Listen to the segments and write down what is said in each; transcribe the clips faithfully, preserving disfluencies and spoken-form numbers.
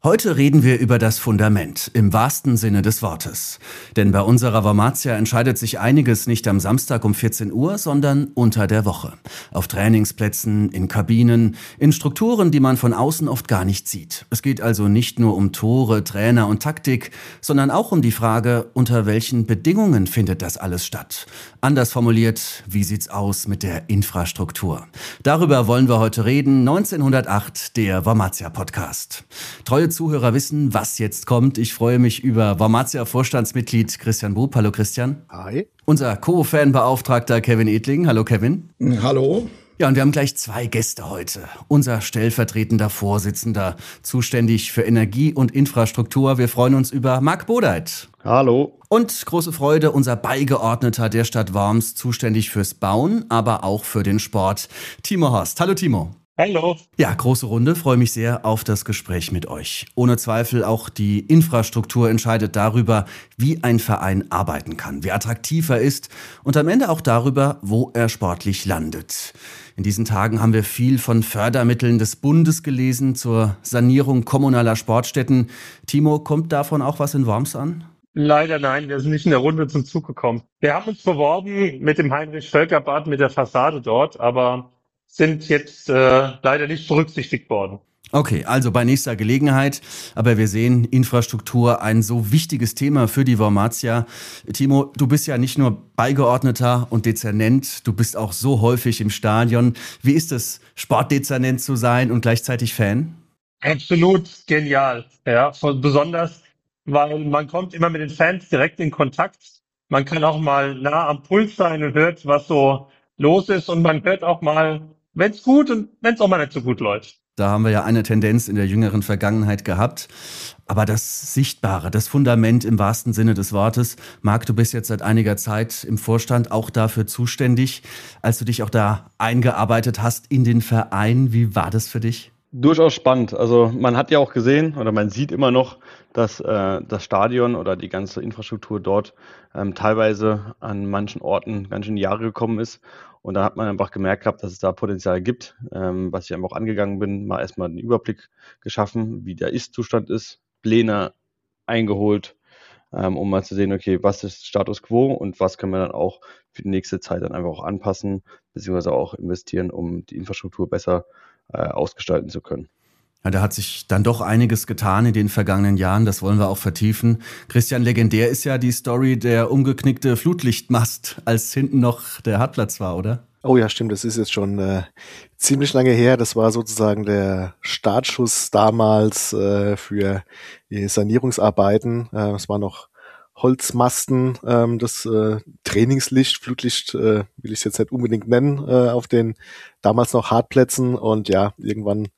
Heute reden wir über das Fundament, im wahrsten Sinne des Wortes. Denn bei unserer Wormatia entscheidet sich einiges nicht am Samstag um vierzehn Uhr, sondern unter der Woche. Auf Trainingsplätzen, in Kabinen, in Strukturen, die man von außen oft gar nicht sieht. Es geht also nicht nur um Tore, Trainer und Taktik, sondern auch um die Frage, unter welchen Bedingungen findet das alles statt? Anders formuliert, wie sieht's aus mit der Infrastruktur? Darüber wollen wir heute reden. neunzehnhundertacht, der Wormatia-Podcast. Treue Zuhörer wissen, was jetzt kommt. Ich freue mich über Wormatia-Vorstandsmitglied Christian Bub. Hallo Christian. Hi. Unser Co-Fanbeauftragter Kevin Edling. Hallo Kevin. Hallo. Ja, und wir haben gleich zwei Gäste heute. Unser stellvertretender Vorsitzender, zuständig für Energie und Infrastruktur. Wir freuen uns über Marc Bodeit. Hallo. Und große Freude, unser Beigeordneter der Stadt Worms, zuständig fürs Bauen, aber auch für den Sport, Timo Horst. Hallo Timo. Hallo. Ja, große Runde, freue mich sehr auf das Gespräch mit euch. Ohne Zweifel auch die Infrastruktur entscheidet darüber, wie ein Verein arbeiten kann, wie attraktiv er ist und am Ende auch darüber, wo er sportlich landet. In diesen Tagen haben wir viel von Fördermitteln des Bundes gelesen zur Sanierung kommunaler Sportstätten. Timo, kommt davon auch was in Worms an? Leider nein, wir sind nicht in der Runde zum Zug gekommen. Wir haben uns beworben mit dem Heinrich-Völker-Bad, mit der Fassade dort, aber sind jetzt äh, leider nicht berücksichtigt worden. Okay, also bei nächster Gelegenheit. Aber wir sehen, Infrastruktur ein so wichtiges Thema für die Wormatia. Timo, du bist ja nicht nur Beigeordneter und Dezernent, du bist auch so häufig im Stadion. Wie ist es, Sportdezernent zu sein und gleichzeitig Fan? Absolut genial, ja, von, besonders, weil man kommt immer mit den Fans direkt in Kontakt. Man kann auch mal nah am Puls sein und hört, was so los ist, und man hört auch mal, wenn es gut und wenn es auch mal nicht so gut läuft. Da haben wir ja eine Tendenz in der jüngeren Vergangenheit gehabt. Aber das Sichtbare, das Fundament im wahrsten Sinne des Wortes. Marc, du bist jetzt seit einiger Zeit im Vorstand auch dafür zuständig. Als du dich auch da eingearbeitet hast in den Verein, wie war das für dich? Durchaus spannend. Also man hat ja auch gesehen oder man sieht immer noch, dass äh, das Stadion oder die ganze Infrastruktur dort ähm, teilweise an manchen Orten ganz schön in die Jahre gekommen ist. Und da hat man einfach gemerkt gehabt, dass es da Potenzial gibt, ähm, was ich einfach auch angegangen bin, mal erstmal einen Überblick geschaffen, wie der Ist-Zustand ist, Pläne eingeholt, ähm, um mal zu sehen, okay, was ist Status Quo und was können wir dann auch für die nächste Zeit dann einfach auch anpassen, beziehungsweise auch investieren, um die Infrastruktur besser äh, ausgestalten zu können. Ja, da hat sich dann doch einiges getan in den vergangenen Jahren, das wollen wir auch vertiefen. Christian, legendär ist ja die Story der umgeknickte Flutlichtmast, als hinten noch der Hartplatz war, oder? Oh ja, stimmt, das ist jetzt schon äh, ziemlich lange her. Das war sozusagen der Startschuss damals äh, für die Sanierungsarbeiten. Äh, es war noch Holzmasten, ähm, das äh, Trainingslicht, Flutlicht äh, will ich es jetzt nicht unbedingt nennen, äh, auf den damals noch Hartplätzen. Und ja, irgendwann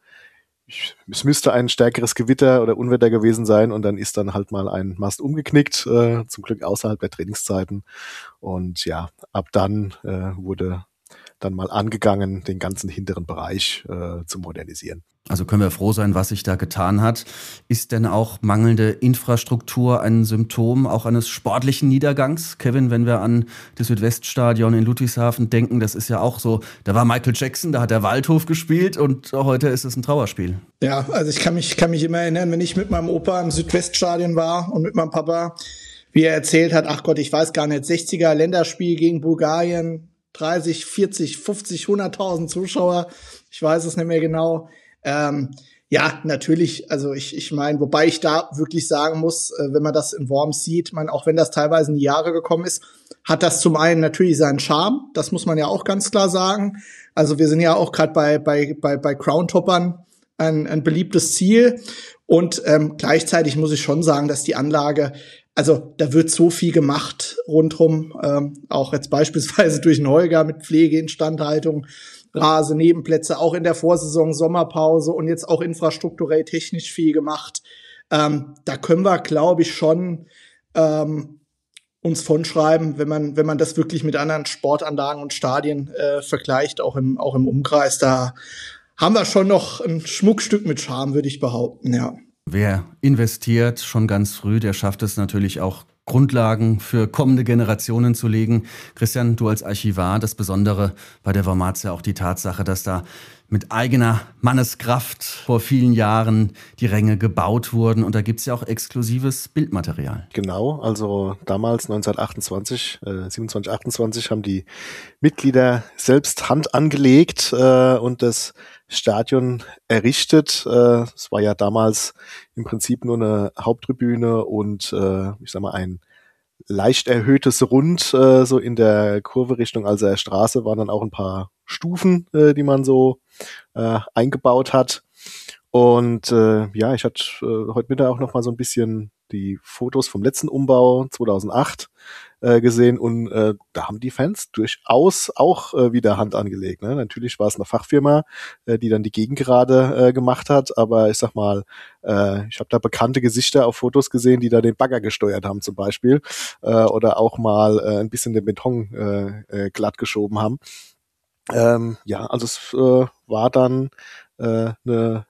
es müsste ein stärkeres Gewitter oder Unwetter gewesen sein und dann ist dann halt mal ein Mast umgeknickt, äh, zum Glück außerhalb der Trainingszeiten. Und ja, ab dann äh, wurde dann mal angegangen, den ganzen hinteren Bereich äh, zu modernisieren. Also können wir froh sein, was sich da getan hat. Ist denn auch mangelnde Infrastruktur ein Symptom auch eines sportlichen Niedergangs? Kevin, wenn wir an das Südweststadion in Ludwigshafen denken, das ist ja auch so, da war Michael Jackson, da hat der Waldhof gespielt und heute ist es ein Trauerspiel. Ja, also ich kann mich, kann mich immer erinnern, wenn ich mit meinem Opa im Südweststadion war und mit meinem Papa, wie er erzählt hat, ach Gott, ich weiß gar nicht, sechziger Länderspiel gegen Bulgarien, dreißig, vierzig, fünfzig, hunderttausend Zuschauer, ich weiß es nicht mehr genau. Ähm, ja, natürlich, also ich ich meine, wobei ich da wirklich sagen muss, äh, wenn man das in Worms sieht, man, auch wenn das teilweise in die Jahre gekommen ist, hat das zum einen natürlich seinen Charme, das muss man ja auch ganz klar sagen. Also wir sind ja auch gerade bei bei bei bei Crowntoppern ein, ein beliebtes Ziel und ähm, gleichzeitig muss ich schon sagen, dass die Anlage, also da wird so viel gemacht rundrum, ähm, auch jetzt beispielsweise durch Neuger mit Pflege, Instandhaltung, Rase, Nebenplätze, auch in der Vorsaison, Sommerpause und jetzt auch infrastrukturell technisch viel gemacht. Ähm, da können wir, glaube ich, schon ähm, uns von schreiben, wenn man wenn man das wirklich mit anderen Sportanlagen und Stadien äh, vergleicht, auch im auch im Umkreis. Da haben wir schon noch ein Schmuckstück mit Charme, würde ich behaupten, ja. Wer investiert schon ganz früh, der schafft es natürlich auch Grundlagen für kommende Generationen zu legen. Christian, du als Archivar, das Besondere bei der Wormatia auch die Tatsache, dass da mit eigener Manneskraft vor vielen Jahren die Ränge gebaut wurden. Und da gibt's ja auch exklusives Bildmaterial. Genau, also damals neunzehnhundertachtundzwanzig, äh, siebenundzwanzig, achtundzwanzig haben die Mitglieder selbst Hand angelegt äh, und das Stadion errichtet. Äh, es war ja damals im Prinzip nur eine Haupttribüne und äh, ich sag mal ein leicht erhöhtes Rund äh, so in der Kurve Richtung Alser Straße waren dann auch ein paar Stufen, äh, die man so äh, eingebaut hat. Und äh, ja, ich hatte äh, heute Mittag auch noch mal so ein bisschen die Fotos vom letzten Umbau zweitausendacht äh, gesehen und äh, da haben die Fans durchaus auch äh, wieder Hand angelegt. Ne? Natürlich war es eine Fachfirma, äh, die dann die Gegengerade äh, gemacht hat, aber ich sag mal, äh, ich habe da bekannte Gesichter auf Fotos gesehen, die da den Bagger gesteuert haben zum Beispiel äh, oder auch mal äh, ein bisschen den Beton äh, äh, glatt geschoben haben. Ähm, ja, also es äh, war dann äh, eine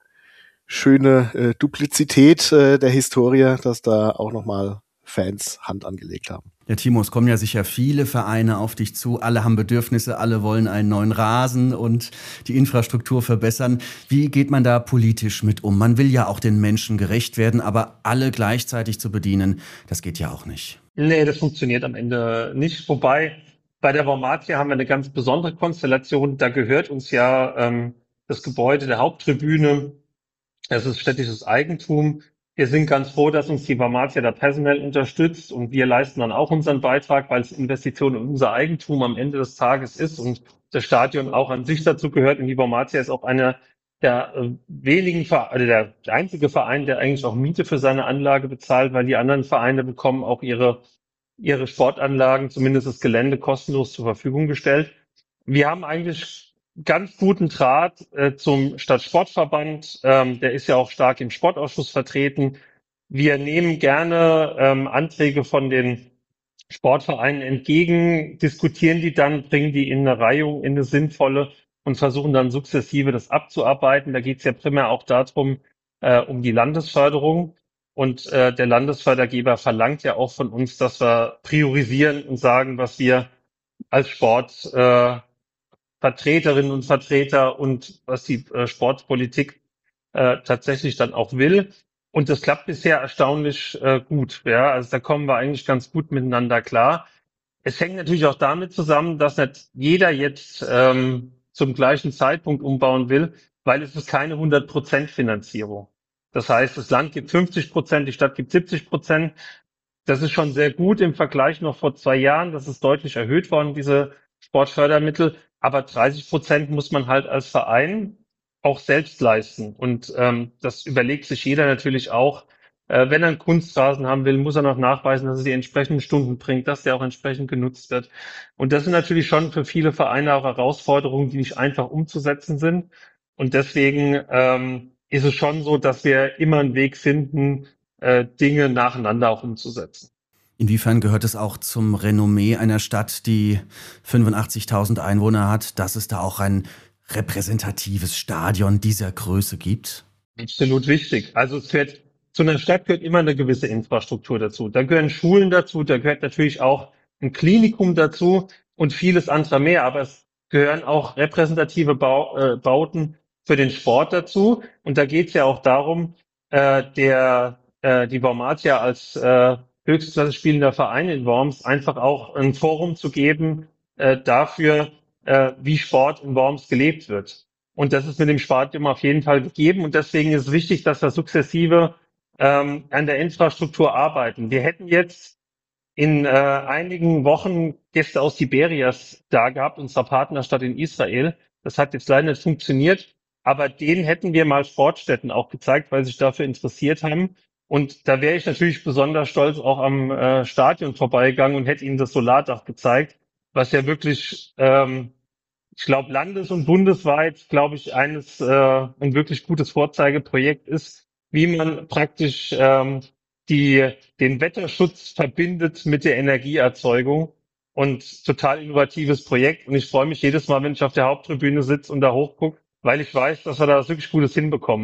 schöne äh, Duplizität äh, der Historie, dass da auch nochmal Fans Hand angelegt haben. Ja, Timo, es kommen ja sicher viele Vereine auf dich zu. Alle haben Bedürfnisse, alle wollen einen neuen Rasen und die Infrastruktur verbessern. Wie geht man da politisch mit um? Man will ja auch den Menschen gerecht werden, aber alle gleichzeitig zu bedienen, das geht ja auch nicht. Nee, das funktioniert am Ende nicht. Wobei, bei der Wormatia haben wir eine ganz besondere Konstellation. Da gehört uns ja ähm, das Gebäude der Haupttribüne. Es ist städtisches Eigentum. Wir sind ganz froh, dass uns die Wormatia da personell unterstützt und wir leisten dann auch unseren Beitrag, weil es Investition in unser Eigentum am Ende des Tages ist und das Stadion auch an sich dazu gehört. Und die Wormatia ist auch einer der äh, wenigen, Ver- also der einzige Verein, der eigentlich auch Miete für seine Anlage bezahlt, weil die anderen Vereine bekommen auch ihre ihre Sportanlagen, zumindest das Gelände, kostenlos zur Verfügung gestellt. Wir haben eigentlich ganz guten Draht äh, zum Stadtsportverband. Ähm, der ist ja auch stark im Sportausschuss vertreten. Wir nehmen gerne ähm, Anträge von den Sportvereinen entgegen, diskutieren die dann, bringen die in eine Reihung, in eine sinnvolle und versuchen dann sukzessive das abzuarbeiten. Da geht es ja primär auch darum, äh, um die Landesförderung. Und äh, der Landesfördergeber verlangt ja auch von uns, dass wir priorisieren und sagen, was wir als Sport äh, Vertreterinnen und Vertreter und was die äh, Sportpolitik äh, tatsächlich dann auch will. Und das klappt bisher erstaunlich äh, gut. Ja, also da kommen wir eigentlich ganz gut miteinander klar. Es hängt natürlich auch damit zusammen, dass nicht jeder jetzt ähm, zum gleichen Zeitpunkt umbauen will, weil es ist keine hundert Prozent Finanzierung. Das heißt, das Land gibt fünfzig Prozent, die Stadt gibt siebzig Prozent. Das ist schon sehr gut im Vergleich noch vor zwei Jahren. Das ist deutlich erhöht worden, diese Sportfördermittel. Aber dreißig Prozent muss man halt als Verein auch selbst leisten. Und ähm, das überlegt sich jeder natürlich auch. Äh, wenn er einen Kunstrasen haben will, muss er noch nachweisen, dass er die entsprechenden Stunden bringt, dass der auch entsprechend genutzt wird. Und das sind natürlich schon für viele Vereine auch Herausforderungen, die nicht einfach umzusetzen sind. Und deswegen ähm, ist es schon so, dass wir immer einen Weg finden, äh, Dinge nacheinander auch umzusetzen. Inwiefern gehört es auch zum Renommee einer Stadt, die fünfundachtzigtausend Einwohner hat, dass es da auch ein repräsentatives Stadion dieser Größe gibt? Absolut wichtig. Also es gehört, zu einer Stadt gehört immer eine gewisse Infrastruktur dazu. Da gehören Schulen dazu, da gehört natürlich auch ein Klinikum dazu und vieles andere mehr. Aber es gehören auch repräsentative Bau, äh, Bauten für den Sport dazu. Und da geht es ja auch darum, äh, der äh, die Wormatia als äh, Höchstklasse spielender Verein in Worms einfach auch ein Forum zu geben äh, dafür, äh, wie Sport in Worms gelebt wird. Und das ist mit dem Stadion auf jeden Fall gegeben. Und deswegen ist es wichtig, dass wir sukzessive ähm, an der Infrastruktur arbeiten. Wir hätten jetzt in äh, einigen Wochen Gäste aus Tiberias da gehabt, unserer Partnerstadt in Israel. Das hat jetzt leider nicht funktioniert. Aber denen hätten wir mal Sportstätten auch gezeigt, weil sie sich dafür interessiert haben. Und da wäre ich natürlich besonders stolz auch am äh, Stadion vorbeigegangen und hätte ihnen das Solardach gezeigt, was ja wirklich ähm, ich glaube, landes- und bundesweit, glaube ich, eines äh, ein wirklich gutes Vorzeigeprojekt ist, wie man praktisch ähm, die den Wetterschutz verbindet mit der Energieerzeugung und total innovatives Projekt. Und ich freue mich jedes Mal, wenn ich auf der Haupttribüne sitze und da hochgucke, weil ich weiß, dass wir da was wirklich Gutes hinbekommen haben.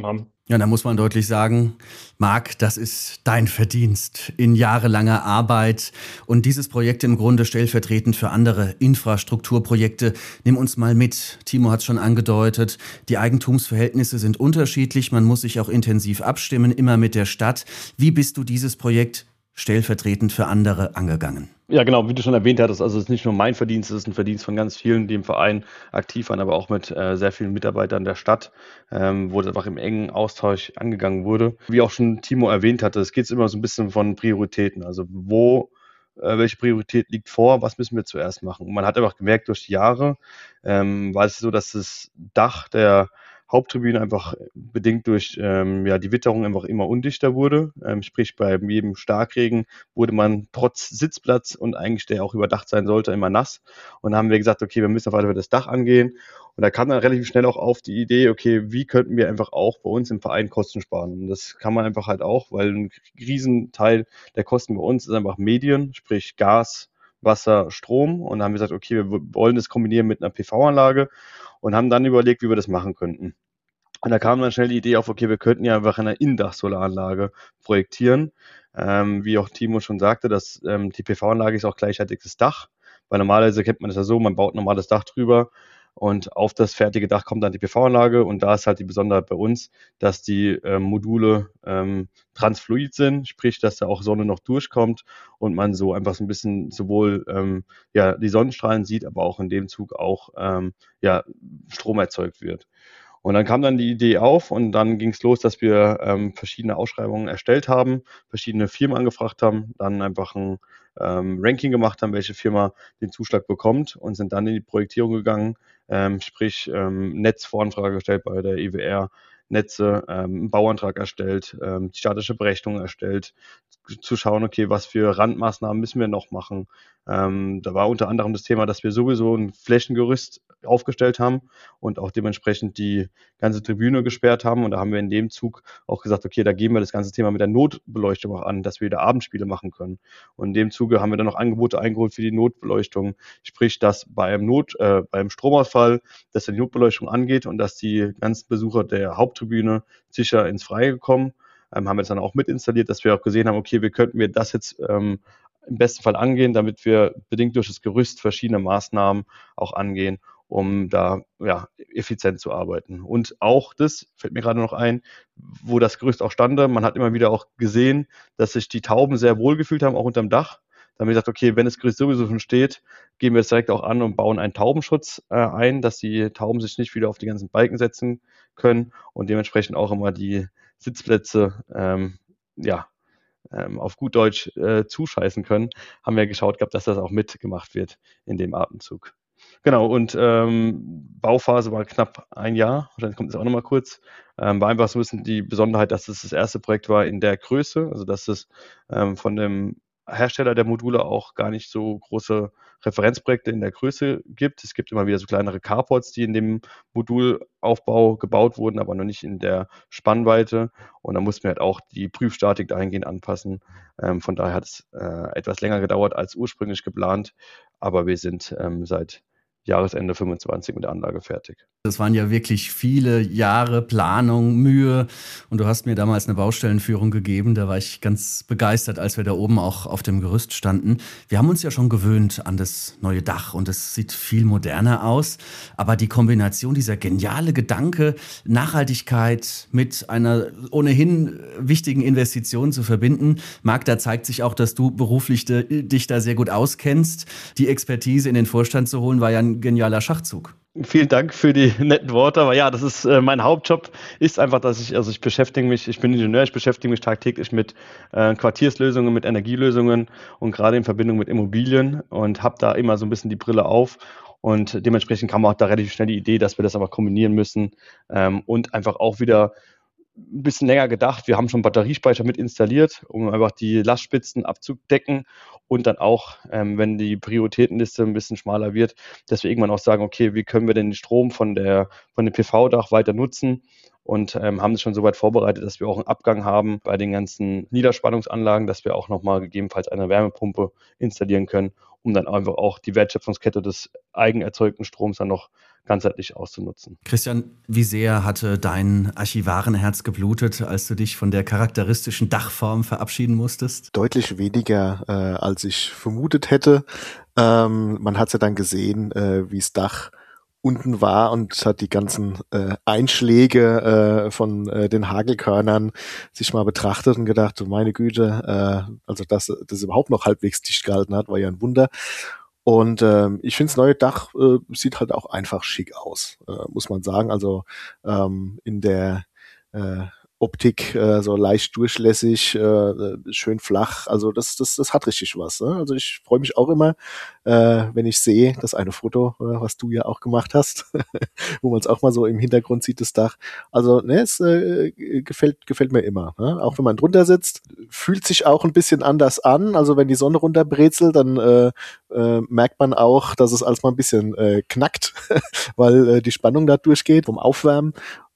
Ja, da muss man deutlich sagen, Marc, das ist dein Verdienst in jahrelanger Arbeit und dieses Projekt im Grunde stellvertretend für andere Infrastrukturprojekte. Nimm uns mal mit. Timo hat es schon angedeutet, die Eigentumsverhältnisse sind unterschiedlich, man muss sich auch intensiv abstimmen, immer mit der Stadt. Wie bist du dieses Projekt stellvertretend für andere angegangen? Ja, genau, wie du schon erwähnt hattest, also es ist nicht nur mein Verdienst, es ist ein Verdienst von ganz vielen, die im Verein aktiv waren, aber auch mit äh, sehr vielen Mitarbeitern der Stadt, ähm, wo das einfach im engen Austausch angegangen wurde. Wie auch schon Timo erwähnt hatte, es geht immer so ein bisschen von Prioritäten, also wo, äh, welche Priorität liegt vor, was müssen wir zuerst machen. Und man hat einfach gemerkt, durch die Jahre ähm, war es so, dass das Dach der Haupttribüne einfach bedingt durch ähm, ja, die Witterung einfach immer undichter wurde. Ähm, sprich, bei jedem Starkregen wurde man trotz Sitzplatz und eigentlich der auch überdacht sein sollte, immer nass. Und da haben wir gesagt, okay, wir müssen auf alle Fälle das Dach angehen. Und da kam dann relativ schnell auch auf die Idee, okay, wie könnten wir einfach auch bei uns im Verein Kosten sparen? Und das kann man einfach halt auch, weil ein Riesenteil der Kosten bei uns ist einfach Medien, sprich Gas, Wasser, Strom. Und da haben wir gesagt, okay, wir wollen das kombinieren mit einer P V-Anlage und haben dann überlegt, wie wir das machen könnten. Und da kam dann schnell die Idee auf, okay, wir könnten ja einfach eine Innendach-Solaranlage projektieren. Ähm, wie auch Timo schon sagte, dass ähm, die P V-Anlage ist auch gleichzeitiges Dach, weil normalerweise kennt man das ja so, man baut ein normales Dach drüber und auf das fertige Dach kommt dann die P V-Anlage und da ist halt die Besonderheit bei uns, dass die ähm, Module ähm, transfluid sind, sprich, dass da auch Sonne noch durchkommt und man so einfach so ein bisschen sowohl ähm, ja, die Sonnenstrahlen sieht, aber auch in dem Zug auch ähm, ja, Strom erzeugt wird. Und dann kam dann die Idee auf und dann ging es los, dass wir ähm, verschiedene Ausschreibungen erstellt haben, verschiedene Firmen angefragt haben, dann einfach ein ähm, Ranking gemacht haben, welche Firma den Zuschlag bekommt und sind dann in die Projektierung gegangen, ähm, sprich ähm, Netzvoranfrage gestellt bei der E W R, Netze, ähm, einen Bauantrag erstellt, ähm, die statische Berechnung erstellt, zu schauen, okay, was für Randmaßnahmen müssen wir noch machen. Ähm, da war unter anderem das Thema, dass wir sowieso ein Flächengerüst aufgestellt haben und auch dementsprechend die ganze Tribüne gesperrt haben. Und da haben wir in dem Zug auch gesagt, okay, da gehen wir das ganze Thema mit der Notbeleuchtung auch an, dass wir wieder Abendspiele machen können. Und in dem Zuge haben wir dann noch Angebote eingeholt für die Notbeleuchtung, sprich, dass bei einem Not, äh, beim Stromausfall, dass die Notbeleuchtung angeht und dass die ganzen Besucher der Haupttribüne sicher ins Freie kommen. Ähm, haben wir das dann auch mit installiert, dass wir auch gesehen haben, okay, wie könnten wir das jetzt ähm, im besten Fall angehen, damit wir bedingt durch das Gerüst verschiedene Maßnahmen auch angehen, um da ja, effizient zu arbeiten. Und auch das fällt mir gerade noch ein, wo das Gerüst auch stande. Man hat immer wieder auch gesehen, dass sich die Tauben sehr wohl gefühlt haben, auch unterm Dach. Da haben wir gesagt, okay, wenn das Gerüst sowieso schon steht, gehen wir es direkt auch an und bauen einen Taubenschutz äh, ein, dass die Tauben sich nicht wieder auf die ganzen Balken setzen können und dementsprechend auch immer die Sitzplätze ähm, ja, ähm, auf gut Deutsch äh, zuscheißen können, haben wir geschaut gehabt, dass das auch mitgemacht wird in dem Atemzug. Genau, und ähm, Bauphase war knapp ein Jahr, wahrscheinlich kommt es auch nochmal kurz. Ähm, war einfach so ein bisschen die Besonderheit, dass es das erste Projekt war in der Größe, also dass es ähm, von dem Hersteller der Module auch gar nicht so große Referenzprojekte in der Größe gibt. Es gibt immer wieder so kleinere Carports, die in dem Modulaufbau gebaut wurden, aber noch nicht in der Spannweite. Und da mussten wir halt auch die Prüfstatik dahingehend anpassen. Ähm, von daher hat es äh, etwas länger gedauert als ursprünglich geplant, aber wir sind ähm, seit Jahresende fünfundzwanzig mit der Anlage fertig. Das waren ja wirklich viele Jahre Planung, Mühe und du hast mir damals eine Baustellenführung gegeben, da war ich ganz begeistert, als wir da oben auch auf dem Gerüst standen. Wir haben uns ja schon gewöhnt an das neue Dach und es sieht viel moderner aus, aber die Kombination, dieser geniale Gedanke, Nachhaltigkeit mit einer ohnehin wichtigen Investition zu verbinden, Marc, da zeigt sich auch, dass du beruflich de, dich da sehr gut auskennst. Die Expertise in den Vorstand zu holen, war ja ein genialer Schachzug. Vielen Dank für die netten Worte, aber ja, das ist äh, mein Hauptjob, ist einfach, dass ich, also ich beschäftige mich, ich bin Ingenieur, ich beschäftige mich tagtäglich mit äh, Quartierslösungen, mit Energielösungen und gerade in Verbindung mit Immobilien und habe da immer so ein bisschen die Brille auf und dementsprechend kam auch da relativ schnell die Idee, dass wir das aber kombinieren müssen ähm, und einfach auch wieder ein bisschen länger gedacht. Wir haben schon Batteriespeicher mit installiert, um einfach die Lastspitzen abzudecken und dann auch, ähm, wenn die Prioritätenliste ein bisschen schmaler wird, dass wir irgendwann auch sagen, okay, wie können wir denn den Strom von der von dem P V-Dach weiter nutzen und ähm, haben es schon so weit vorbereitet, dass wir auch einen Abgang haben bei den ganzen Niederspannungsanlagen, dass wir auch nochmal gegebenenfalls eine Wärmepumpe installieren können, um dann einfach auch die Wertschöpfungskette des eigenerzeugten Stroms dann noch ganzheitlich auszunutzen. Christian, wie sehr hatte dein Archivarenherz geblutet, als du dich von der charakteristischen Dachform verabschieden musstest? Deutlich weniger, äh, als ich vermutet hätte. Ähm, man hat ja dann gesehen, äh, wie das Dach unten war und hat die ganzen äh, Einschläge äh, von äh, den Hagelkörnern sich mal betrachtet und gedacht, oh meine Güte, äh, also dass das überhaupt noch halbwegs dicht gehalten hat, war ja ein Wunder. Und ähm, ich finde, das neue Dach äh, sieht halt auch einfach schick aus, äh, muss man sagen. Also ähm, in der äh, Optik äh, so leicht durchlässig, äh, schön flach. Also das, das, das hat richtig was. Ne? Also ich freue mich auch immer, äh, wenn ich sehe, das eine Foto, äh, was du ja auch gemacht hast, wo man es auch mal so im Hintergrund sieht, das Dach. Also ne, es äh, gefällt, gefällt mir immer. Ne? Auch wenn man drunter sitzt, fühlt sich auch ein bisschen anders an. Also wenn die Sonne runterbrezelt, dann äh, äh, merkt man auch, dass es als mal ein bisschen äh, knackt, weil äh, die Spannung da durchgeht vom Aufwärmen.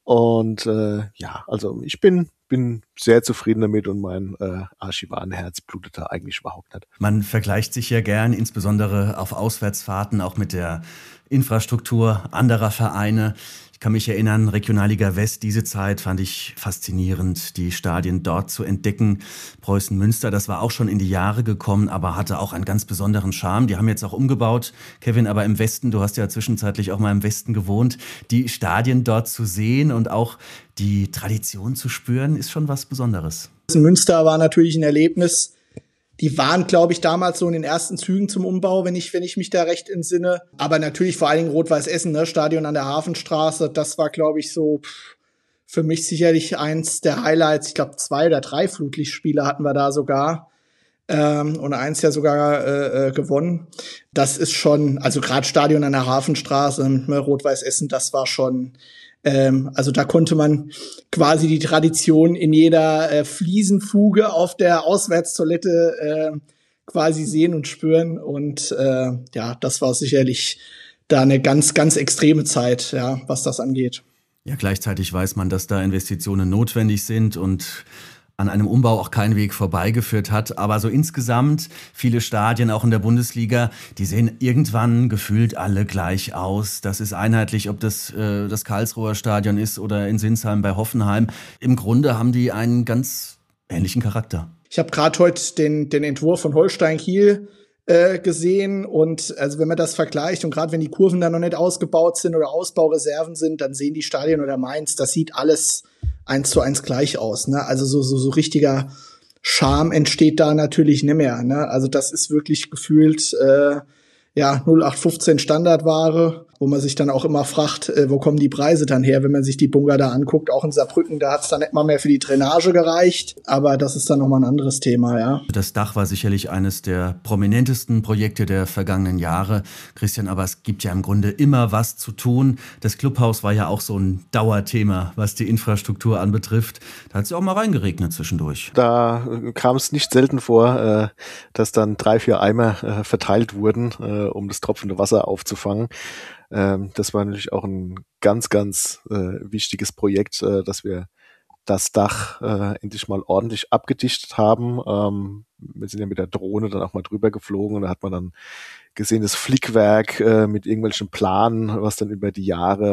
Und äh, ja, also ich bin bin sehr zufrieden damit und mein äh, Archivarenherz blutet da eigentlich überhaupt nicht. Man vergleicht sich ja gern, insbesondere auf Auswärtsfahrten, auch mit der Infrastruktur anderer Vereine. Ich kann mich erinnern, Regionalliga West, diese Zeit fand ich faszinierend, die Stadien dort zu entdecken. Preußen Münster, das war auch schon in die Jahre gekommen, aber hatte auch einen ganz besonderen Charme. Die haben jetzt auch umgebaut, Kevin, aber im Westen, du hast ja zwischenzeitlich auch mal im Westen gewohnt, die Stadien dort zu sehen und auch die Tradition zu spüren, ist schon was Besonderes. Münster war natürlich ein Erlebnis. Die waren, glaube ich, damals so in den ersten Zügen zum Umbau, wenn ich, wenn ich mich da recht entsinne. Aber natürlich vor allen Dingen Rot-Weiß Essen, ne, Stadion an der Hafenstraße, das war, glaube ich, so pff, für mich sicherlich eins der Highlights. Ich glaube, zwei oder drei Flutlichtspiele hatten wir da sogar. Ähm, und eins ja sogar äh, äh, gewonnen. Das ist schon, also gerade Stadion an der Hafenstraße, ne, Rot-Weiß Essen, das war schon, ähm, also da konnte man quasi die Tradition in jeder äh, Fliesenfuge auf der Auswärtstoilette äh, quasi sehen und spüren. Und äh, ja, das war sicherlich da eine ganz, ganz extreme Zeit, ja, was das angeht. Ja, gleichzeitig weiß man, dass da Investitionen notwendig sind und an einem Umbau auch kein Weg vorbeigeführt hat. Aber so insgesamt, viele Stadien, auch in der Bundesliga, die sehen irgendwann gefühlt alle gleich aus. Das ist einheitlich, ob das äh, das Karlsruher Stadion ist oder in Sinsheim bei Hoffenheim. Im Grunde haben die einen ganz ähnlichen Charakter. Ich habe gerade heute den, den Entwurf von Holstein Kiel äh, gesehen. Und also wenn man das vergleicht und gerade wenn die Kurven dann noch nicht ausgebaut sind oder Ausbaureserven sind, dann sehen die Stadien oder Mainz, das sieht alles eins zu eins gleich aus, ne? Also so, so, so richtiger Charme entsteht da natürlich nicht mehr, ne? Also das ist wirklich gefühlt, äh, ja, null acht fünfzehn Standardware, wo man sich dann auch immer fragt, äh, wo kommen die Preise dann her, wenn man sich die Bunker da anguckt. Auch in Saarbrücken, da hat's dann nicht mal mehr für die Drainage gereicht. Aber das ist dann nochmal ein anderes Thema, ja. Das Dach war sicherlich eines der prominentesten Projekte der vergangenen Jahre. Christian, aber es gibt ja im Grunde immer was zu tun. Das Clubhaus war ja auch so ein Dauerthema, was die Infrastruktur anbetrifft. Da hat es ja auch mal reingeregnet zwischendurch. Da kam es nicht selten vor, äh, dass dann drei, vier Eimer äh, verteilt wurden, äh, um das tropfende Wasser aufzufangen. Ähm, das war natürlich auch ein ganz, ganz äh, wichtiges Projekt, äh, dass wir das Dach äh, endlich mal ordentlich abgedichtet haben. Ähm, wir sind ja mit der Drohne dann auch mal drüber geflogen und da hat man dann gesehen, das Flickwerk äh, mit irgendwelchen Planen, was dann über die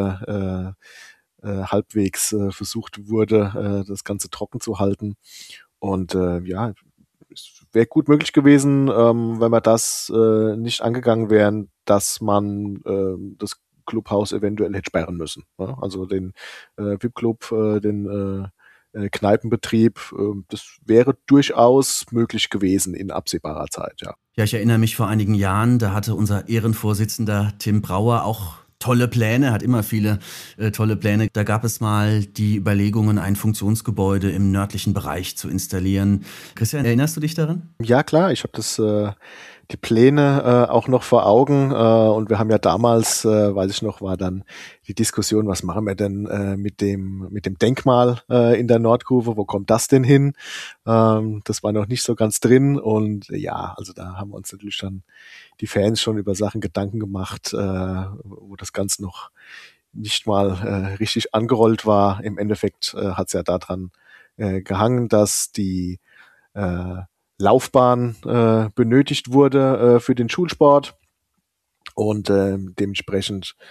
Jahre äh, äh, halbwegs äh, versucht wurde, äh, das Ganze trocken zu halten. Und äh, ja, es wäre gut möglich gewesen, ähm, wenn wir das äh, nicht angegangen wären, dass man äh, das Clubhaus eventuell hätte sperren müssen. Ne? Also den äh, V I P-Club, äh, den äh, Kneipenbetrieb, äh, das wäre durchaus möglich gewesen in absehbarer Zeit, ja. Ja, ich erinnere mich vor einigen Jahren, da hatte unser Ehrenvorsitzender Tim Brauer auch tolle Pläne, hat immer viele äh, tolle Pläne. Da gab es mal die Überlegungen, ein Funktionsgebäude im nördlichen Bereich zu installieren. Christian, erinnerst du dich daran? Ja, klar, ich habe das äh, die Pläne äh, auch noch vor Augen äh, und wir haben ja damals, äh, weiß ich noch, war dann die Diskussion, was machen wir denn äh, mit dem mit dem Denkmal äh, in der Nordkurve, wo kommt das denn hin? Ähm, das war noch nicht so ganz drin und äh, ja, also da haben wir uns natürlich dann die Fans schon über Sachen Gedanken gemacht, äh, wo das Ganze noch nicht mal äh, richtig angerollt war. Im Endeffekt äh, hat es ja daran äh, gehangen, dass die äh, Laufbahn äh, benötigt wurde äh, für den Schulsport und äh, dementsprechend äh,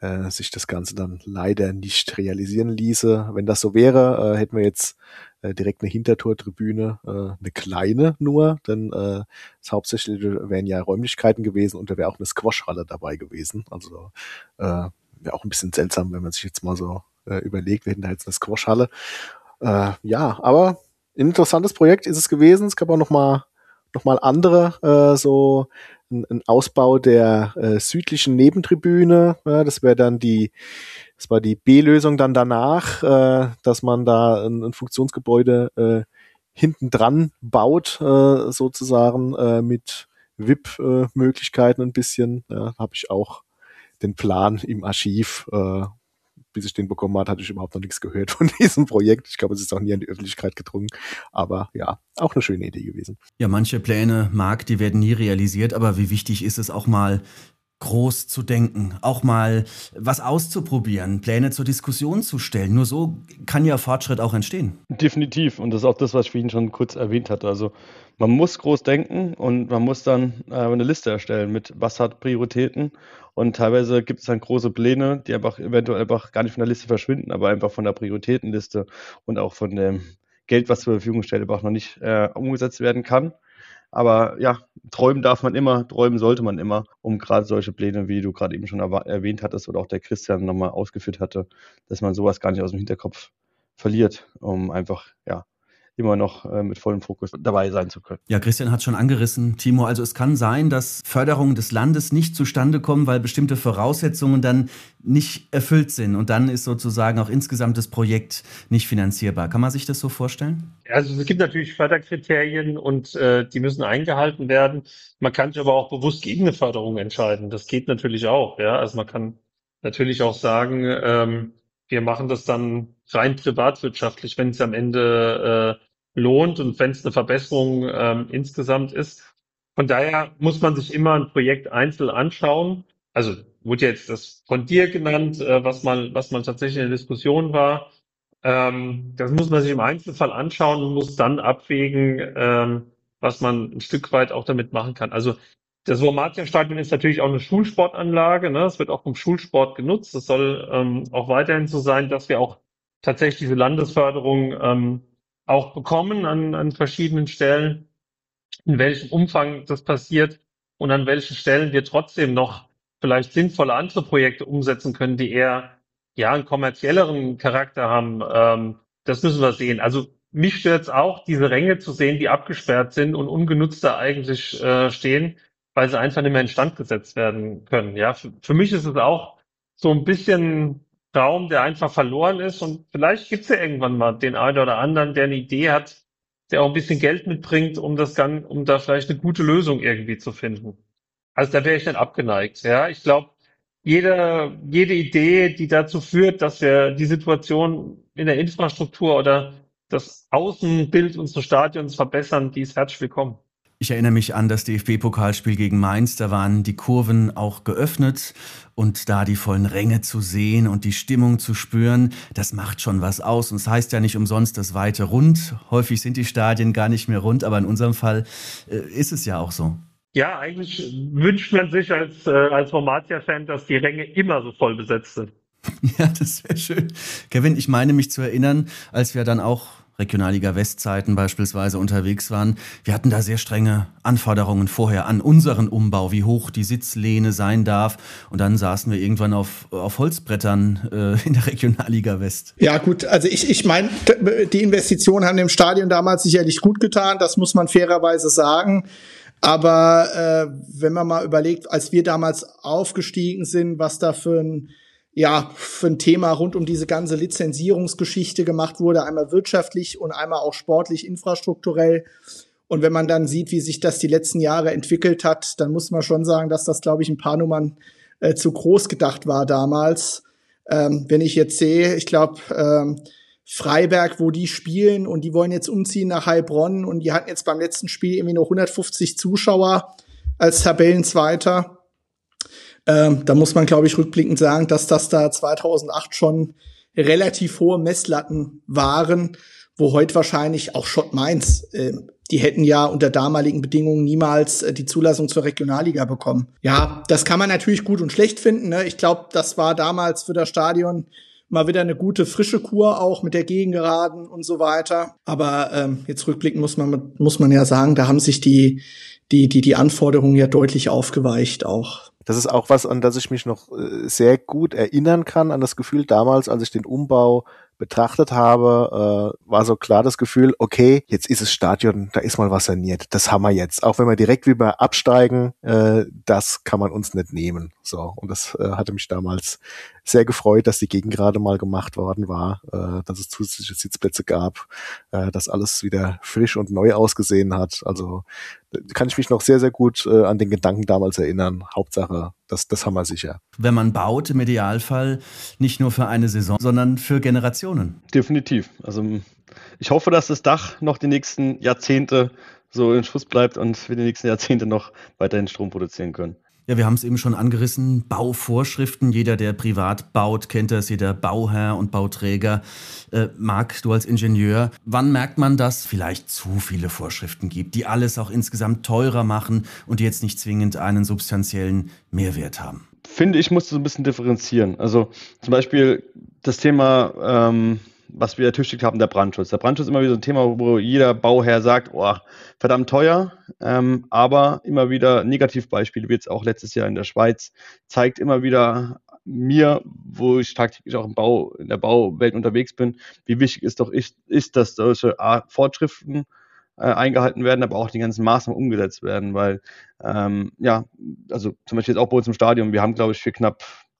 äh, sich das Ganze dann leider nicht realisieren ließe. Wenn das so wäre, äh, hätten wir jetzt äh, direkt eine Hintertortribüne, äh, eine kleine nur, denn äh, das Hauptsächliche wären ja Räumlichkeiten gewesen und da wäre auch eine Squashhalle dabei gewesen. Also äh, wäre auch ein bisschen seltsam, wenn man sich jetzt mal so äh, überlegt, wir hätten da jetzt eine Squashhalle. Äh, ja, aber ein interessantes Projekt ist es gewesen. Es gab auch noch mal noch mal andere, äh, so ein, ein Ausbau der äh, südlichen Nebentribüne. Ja, das wäre dann die, das war die B-Lösung dann danach, äh, dass man da ein, ein Funktionsgebäude äh, hinten dran baut, äh, sozusagen äh, mit V I P-Möglichkeiten ein bisschen. Ja, habe ich auch den Plan im Archiv. Äh, bis ich den bekommen hat, hatte ich überhaupt noch nichts gehört von diesem Projekt. Ich glaube, es ist auch nie an die Öffentlichkeit gedrungen. Aber ja, auch eine schöne Idee gewesen. Ja, manche Pläne, Marc, die werden nie realisiert, aber wie wichtig ist es auch mal groß zu denken, auch mal was auszuprobieren, Pläne zur Diskussion zu stellen. Nur so kann ja Fortschritt auch entstehen. Definitiv. Und das ist auch das, was ich vorhin schon kurz erwähnt hatte. Also man muss groß denken und man muss dann äh, eine Liste erstellen mit was hat Prioritäten. Und teilweise gibt es dann große Pläne, die einfach eventuell einfach gar nicht von der Liste verschwinden, aber einfach von der Prioritätenliste und auch von dem Geld, was zur Verfügung steht, einfach noch nicht äh, umgesetzt werden kann. Aber ja, träumen darf man immer, träumen sollte man immer, um gerade solche Pläne, wie du gerade eben schon erwa- erwähnt hattest oder auch der Christian nochmal ausgeführt hatte, dass man sowas gar nicht aus dem Hinterkopf verliert, um einfach, ja, immer noch äh, mit vollem Fokus dabei sein zu können. Ja, Christian hat schon angerissen, Timo, also es kann sein, dass Förderungen des Landes nicht zustande kommen, weil bestimmte Voraussetzungen dann nicht erfüllt sind und dann ist sozusagen auch insgesamt das Projekt nicht finanzierbar. Kann man sich das so vorstellen? Also es gibt natürlich Förderkriterien und äh, die müssen eingehalten werden. Man kann sich aber auch bewusst gegen eine Förderung entscheiden. Das geht natürlich auch, ja. Also man kann natürlich auch sagen, ähm, wir machen das dann rein privatwirtschaftlich, wenn es am Ende äh, lohnt und wenn es eine Verbesserung ähm, insgesamt ist. Von daher muss man sich immer ein Projekt einzeln anschauen. Also wurde jetzt das von dir genannt, äh, was mal, was mal tatsächlich in der Diskussion war. Ähm, das muss man sich im Einzelfall anschauen und muss dann abwägen, ähm, was man ein Stück weit auch damit machen kann. Also das Wormatia-Stadion ist natürlich auch eine Schulsportanlage, ne? Es wird auch vom Schulsport genutzt. Es soll ähm, auch weiterhin so sein, dass wir auch tatsächlich diese Landesförderung ähm, auch bekommen an, an verschiedenen Stellen. In welchem Umfang das passiert und an welchen Stellen wir trotzdem noch vielleicht sinnvolle andere Projekte umsetzen können, die eher ja einen kommerzielleren Charakter haben. Ähm, das müssen wir sehen. Also mich stört es auch, diese Ränge zu sehen, die abgesperrt sind und ungenutzt da eigentlich äh, stehen, weil sie einfach nicht mehr instand gesetzt werden können. Ja, für, für mich ist es auch so ein bisschen Raum, der einfach verloren ist und vielleicht gibt es ja irgendwann mal den einen oder anderen, der eine Idee hat, der auch ein bisschen Geld mitbringt, um das dann, um da vielleicht eine gute Lösung irgendwie zu finden. Also da wäre ich nicht abgeneigt. Ja, ich glaube, jede, jede Idee, die dazu führt, dass wir die Situation in der Infrastruktur oder das Außenbild unseres Stadions verbessern, die ist herzlich willkommen. Ich erinnere mich an das D F B-Pokalspiel gegen Mainz, da waren die Kurven auch geöffnet und da die vollen Ränge zu sehen und die Stimmung zu spüren, das macht schon was aus. Und es heißt ja nicht umsonst das weite Rund. Häufig sind die Stadien gar nicht mehr rund, aber in unserem Fall äh, ist es ja auch so. Ja, eigentlich wünscht man sich als, äh, als Wormatia-Fan, dass die Ränge immer so voll besetzt sind. Ja, das wäre schön. Kevin, ich meine mich zu erinnern, als wir dann auch Regionalliga-Westzeiten beispielsweise unterwegs waren. Wir hatten da sehr strenge Anforderungen vorher an unseren Umbau, wie hoch die Sitzlehne sein darf. Und dann saßen wir irgendwann auf, auf Holzbrettern äh, in der Regionalliga West. Ja gut, also ich, ich meine, die Investitionen haben dem Stadion damals sicherlich gut getan, das muss man fairerweise sagen. Aber äh, wenn man mal überlegt, als wir damals aufgestiegen sind, was da für ein ja, für ein Thema rund um diese ganze Lizenzierungsgeschichte gemacht wurde, einmal wirtschaftlich und einmal auch sportlich, infrastrukturell. Und wenn man dann sieht, wie sich das die letzten Jahre entwickelt hat, dann muss man schon sagen, dass das, glaube ich, ein paar Nummern äh, zu groß gedacht war damals. Ähm, wenn ich jetzt sehe, ich glaube, ähm, Freiberg, wo die spielen und die wollen jetzt umziehen nach Heilbronn und die hatten jetzt beim letzten Spiel irgendwie nur hundertfünfzig Zuschauer als Tabellenzweiter. Ähm, da muss man, glaube ich, rückblickend sagen, dass das da zweitausendacht schon relativ hohe Messlatten waren, wo heute wahrscheinlich auch Schott Mainz äh, Die hätten ja unter damaligen Bedingungen niemals äh, die Zulassung zur Regionalliga bekommen. Ja, das kann man natürlich gut und schlecht finden, ne? Ich glaube, das war damals für das Stadion mal wieder eine gute frische Kur, auch mit der Gegengeraden und so weiter. Aber ähm, jetzt rückblickend muss man muss man ja sagen, da haben sich die die die die Anforderungen ja deutlich aufgeweicht auch. Das ist auch was, an das ich mich noch äh, sehr gut erinnern kann, an das Gefühl damals, als ich den Umbau betrachtet habe, äh, war so klar das Gefühl, okay, jetzt ist das Stadion, da ist mal was saniert, das haben wir jetzt. Auch wenn wir direkt wieder absteigen, äh, das kann man uns nicht nehmen. So, und das äh, hatte mich damals sehr gefreut, dass die Gegengerade mal gemacht worden war, äh, dass es zusätzliche Sitzplätze gab, äh, dass alles wieder frisch und neu ausgesehen hat. Also kann ich mich noch sehr, sehr gut äh, an den Gedanken damals erinnern. Hauptsache, das, das haben wir sicher. Wenn man baut, im Idealfall nicht nur für eine Saison, sondern für Generationen. Definitiv. Also ich hoffe, dass das Dach noch die nächsten Jahrzehnte so in Schuss bleibt und wir die nächsten Jahrzehnte noch weiterhin Strom produzieren können. Ja, wir haben es eben schon angerissen, Bauvorschriften. Jeder, der privat baut, kennt das, jeder Bauherr und Bauträger. Äh, Marc, du als Ingenieur, wann merkt man, dass es vielleicht zu viele Vorschriften gibt, die alles auch insgesamt teurer machen und die jetzt nicht zwingend einen substanziellen Mehrwert haben? Finde ich, musst du so ein bisschen differenzieren. Also zum Beispiel das Thema, ähm, was wir ertüchtigt haben, der Brandschutz. Der Brandschutz ist immer wieder so ein Thema, wo jeder Bauherr sagt, oh, verdammt teuer, ähm, aber immer wieder Negativbeispiele, wie jetzt auch letztes Jahr in der Schweiz, zeigt immer wieder mir, wo ich tagtäglich auch im Bau, in der Bauwelt unterwegs bin, wie wichtig es doch ist, ist dass solche Art Fortschriften äh, eingehalten werden, aber auch die ganzen Maßnahmen umgesetzt werden, weil, ähm, ja, also zum Beispiel jetzt auch bei uns im Stadion, wir haben, glaube ich, für knapp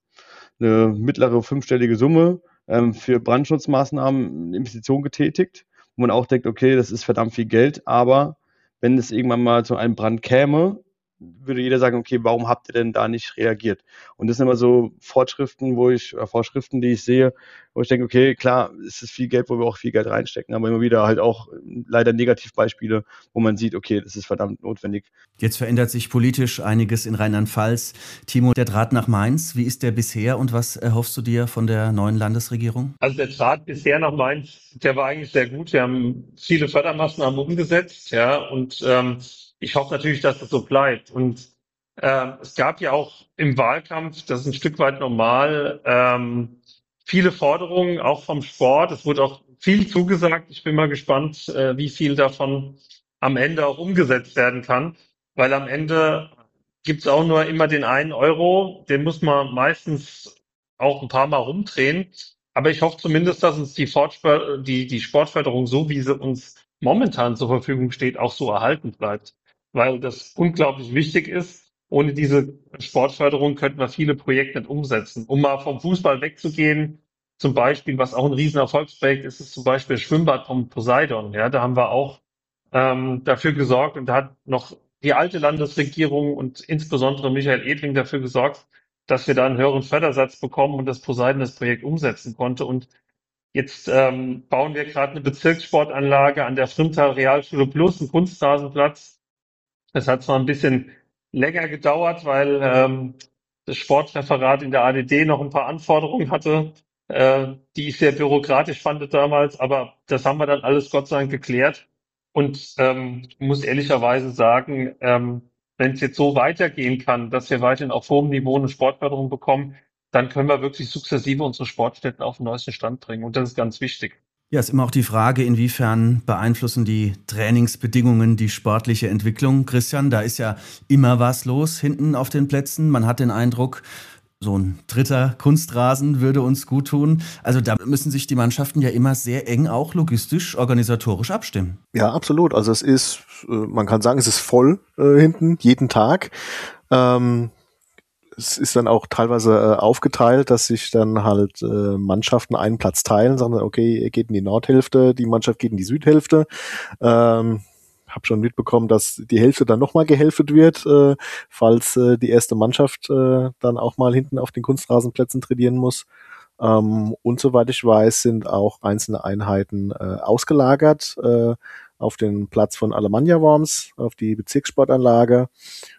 eine mittlere fünfstellige Summe ähm, für Brandschutzmaßnahmen Investitionen getätigt, wo man auch denkt, okay, das ist verdammt viel Geld, aber wenn es irgendwann mal zu einem Brand käme, würde jeder sagen, okay, warum habt ihr denn da nicht reagiert? Und das sind immer so Fortschriften, wo ich, oder Vorschriften, die ich sehe, wo ich denke, okay, klar, es ist viel Geld, wo wir auch viel Geld reinstecken, aber immer wieder halt auch leider Negativbeispiele, wo man sieht, okay, das ist verdammt notwendig. Jetzt verändert sich politisch einiges in Rheinland-Pfalz. Timo, der Draht nach Mainz, wie ist der bisher und was erhoffst du dir von der neuen Landesregierung? Also der Draht bisher nach Mainz, der war eigentlich sehr gut. Wir haben viele Fördermaßnahmen umgesetzt, ja, und ähm, ich hoffe natürlich, dass das so bleibt. Und ähm, es gab ja auch im Wahlkampf, das ist ein Stück weit normal, ähm, viele Forderungen, auch vom Sport. Es wurde auch viel zugesagt. Ich bin mal gespannt, äh, wie viel davon am Ende auch umgesetzt werden kann, weil am Ende gibt's auch nur immer den einen Euro, den muss man meistens auch ein paar Mal rumdrehen. Aber ich hoffe zumindest, dass uns die, Fortspör- die, die Sportförderung, so wie sie uns momentan zur Verfügung steht, auch so erhalten bleibt. Weil das unglaublich wichtig ist. Ohne diese Sportförderung könnten wir viele Projekte nicht umsetzen. Um mal vom Fußball wegzugehen, zum Beispiel, was auch ein riesen Erfolgsprojekt ist, ist zum Beispiel das Schwimmbad vom Poseidon. Ja, da haben wir auch ähm, dafür gesorgt und da hat noch die alte Landesregierung und insbesondere Michael Edling dafür gesorgt, dass wir da einen höheren Fördersatz bekommen und das Poseidon das Projekt umsetzen konnte. Und jetzt ähm, bauen wir gerade eine Bezirkssportanlage an der Frimtal Realschule Plus, einen Kunstrasenplatz. Das hat zwar ein bisschen länger gedauert, weil ähm, das Sportreferat in der A D D noch ein paar Anforderungen hatte, äh, die ich sehr bürokratisch fand damals, aber das haben wir dann alles Gott sei Dank geklärt. Und ähm, ich muss ehrlicherweise sagen, ähm, wenn es jetzt so weitergehen kann, dass wir weiterhin auf hohem Niveau eine Sportförderung bekommen, dann können wir wirklich sukzessive unsere Sportstätten auf den neuesten Stand bringen. Und das ist ganz wichtig. Ja, ist immer auch die Frage, inwiefern beeinflussen die Trainingsbedingungen die sportliche Entwicklung. Christian, da ist ja immer was los hinten auf den Plätzen. Man hat den Eindruck, so ein dritter Kunstrasen würde uns gut tun. Also da müssen sich die Mannschaften ja immer sehr eng auch logistisch, organisatorisch abstimmen. Ja, absolut. Also es ist, man kann sagen, es ist voll äh, hinten, jeden Tag. Ähm, es ist dann auch teilweise äh, aufgeteilt, dass sich dann halt äh, Mannschaften einen Platz teilen, sagen, okay, ihr geht in die Nordhälfte, die Mannschaft geht in die Südhälfte. Ähm, habe schon mitbekommen, dass die Hälfte dann nochmal gehälftet wird, äh, falls äh, die erste Mannschaft äh, dann auch mal hinten auf den Kunstrasenplätzen trainieren muss. Ähm, und soweit ich weiß, sind auch einzelne Einheiten äh, ausgelagert äh, auf den Platz von Alemannia Worms, auf die Bezirkssportanlage.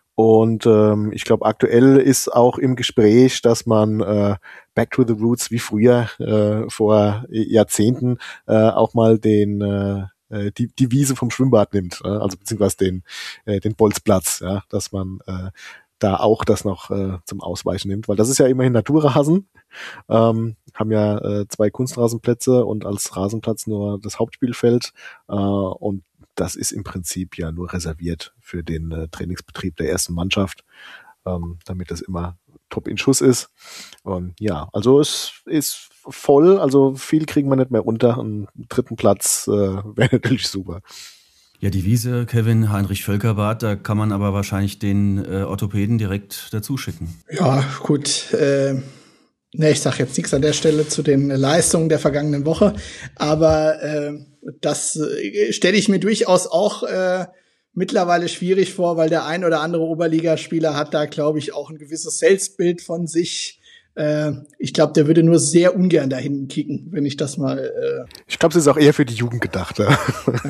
Und ähm, ich glaube, aktuell ist auch im Gespräch, dass man äh, Back to the Roots wie früher äh, vor Jahrzehnten äh, auch mal den äh, äh, die, die Wiese vom Schwimmbad nimmt, äh, also beziehungsweise den, äh, den Bolzplatz, ja, dass man äh, da auch das noch äh, zum Ausweichen nimmt, weil das ist ja immerhin Naturrasen, ähm, haben ja äh, zwei Kunstrasenplätze und als Rasenplatz nur das Hauptspielfeld äh, und das ist im Prinzip ja nur reserviert für den äh, Trainingsbetrieb der ersten Mannschaft, ähm, damit das immer top in Schuss ist. Und ja, also es ist voll, also viel kriegen wir nicht mehr unter. Einen dritten Platz äh, wäre natürlich super. Ja, die Wiese, Kevin, Heinrich-Völkerbad, da kann man aber wahrscheinlich den äh, Orthopäden direkt dazu schicken. Ja, gut. Äh, ne, ich sage jetzt nichts an der Stelle zu den Leistungen der vergangenen Woche, aber äh, das äh, stelle ich mir durchaus auch äh, mittlerweile schwierig vor, weil der ein oder andere Oberligaspieler hat da, glaube ich, auch ein gewisses Selbstbild von sich. Äh, ich glaube, der würde nur sehr ungern dahin kicken, wenn ich das mal. Äh ich glaube, es ist auch eher für die Jugend gedacht. Ja.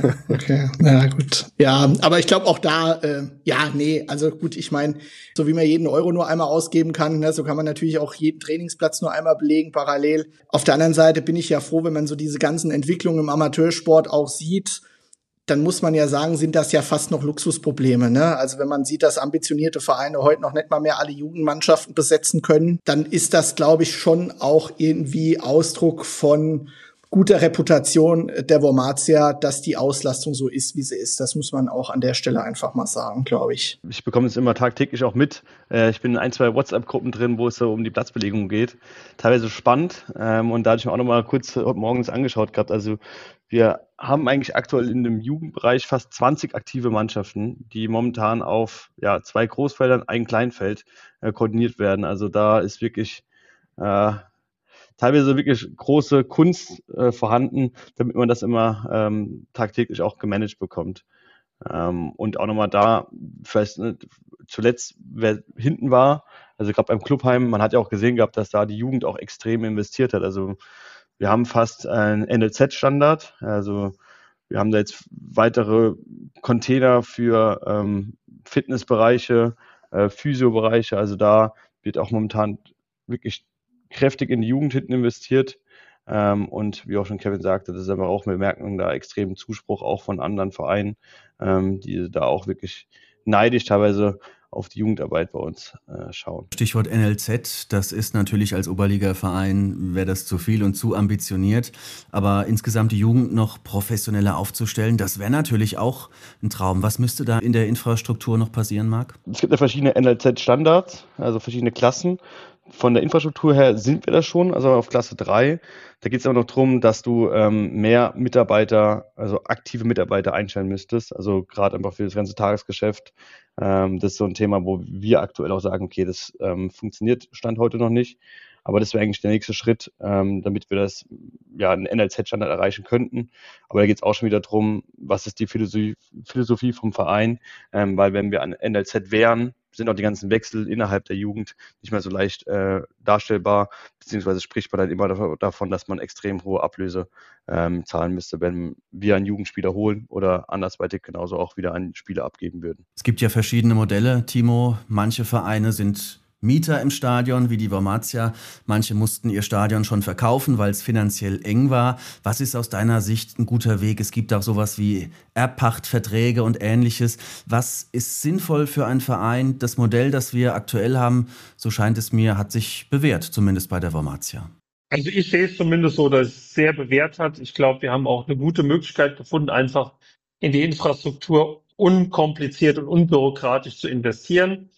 Okay, na gut. Ja, aber ich glaube auch da, äh, ja, nee, also gut, ich meine, so wie man jeden Euro nur einmal ausgeben kann, ne, so kann man natürlich auch jeden Trainingsplatz nur einmal belegen, parallel. Auf der anderen Seite bin ich ja froh, wenn man so diese ganzen Entwicklungen im Amateursport auch sieht, dann muss man ja sagen, sind das ja fast noch Luxusprobleme, ne? Also wenn man sieht, dass ambitionierte Vereine heute noch nicht mal mehr alle Jugendmannschaften besetzen können, dann ist das, glaube ich, schon auch irgendwie Ausdruck von guter Reputation der Wormatia, dass die Auslastung so ist, wie sie ist. Das muss man auch an der Stelle einfach mal sagen, glaube ich. Ich bekomme es immer tagtäglich auch mit. Ich bin in ein, zwei WhatsApp-Gruppen drin, wo es so um die Platzbelegung geht. Teilweise spannend. Und da hatte ich mir auch noch mal kurz heute Morgens angeschaut gehabt. Also wir haben eigentlich aktuell in dem Jugendbereich fast zwanzig aktive Mannschaften, die momentan auf ja, zwei Großfeldern, ein Kleinfeld äh, koordiniert werden. Also da ist wirklich äh, teilweise wirklich große Kunst äh, vorhanden, damit man das immer ähm, tagtäglich auch gemanagt bekommt. Ähm, und auch nochmal da, vielleicht ne, zuletzt, wer hinten war, also gerade beim Clubheim, man hat ja auch gesehen gehabt, dass da die Jugend auch extrem investiert hat. Also wir haben fast einen N L Z-Standard, also wir haben da jetzt weitere Container für ähm, Fitnessbereiche, äh, Physiobereiche, also da wird auch momentan wirklich kräftig in die Jugend hinten investiert. Ähm, und wie auch schon Kevin sagte, das ist aber auch, wir merken da extremen Zuspruch auch von anderen Vereinen, ähm, die da auch wirklich neidisch teilweise auf die Jugendarbeit bei uns äh, schauen. Stichwort N L Z, das ist natürlich als Oberliga-Verein, wäre das zu viel und zu ambitioniert, aber insgesamt die Jugend noch professioneller aufzustellen, das wäre natürlich auch ein Traum. Was müsste da in der Infrastruktur noch passieren, Marc? Es gibt ja verschiedene N L Z-Standards, also verschiedene Klassen. Von der Infrastruktur her sind wir da schon, also auf Klasse drei. Da geht es aber noch darum, dass du ähm, mehr Mitarbeiter, also aktive Mitarbeiter einstellen müsstest. Also gerade einfach für das ganze Tagesgeschäft. Ähm, das ist so ein Thema, wo wir aktuell auch sagen, okay, das ähm, funktioniert Stand heute noch nicht. Aber das wäre eigentlich der nächste Schritt, ähm, damit wir das, ja, einen N L Z-Standard erreichen könnten. Aber da geht es auch schon wieder darum, was ist die Philosophie, Philosophie vom Verein. Ähm, weil wenn wir an N L Z wären, sind auch die ganzen Wechsel innerhalb der Jugend nicht mehr so leicht äh, darstellbar, beziehungsweise spricht man dann immer davon, dass man extrem hohe Ablöse ähm, zahlen müsste, wenn wir einen Jugendspieler holen oder andersweitig genauso auch wieder einen Spieler abgeben würden. Es gibt ja verschiedene Modelle, Timo. Manche Vereine sind Mieter im Stadion, wie die Wormatia. Manche mussten ihr Stadion schon verkaufen, weil es finanziell eng war. Was ist aus deiner Sicht ein guter Weg? Es gibt auch sowas wie Erbpachtverträge und Ähnliches. Was ist sinnvoll für einen Verein? Das Modell, das wir aktuell haben, so scheint es mir, hat sich bewährt, zumindest bei der Wormatia. Also ich sehe es zumindest so, dass es sehr bewährt hat. Ich glaube, wir haben auch eine gute Möglichkeit gefunden, einfach in die Infrastruktur unkompliziert und unbürokratisch zu investieren.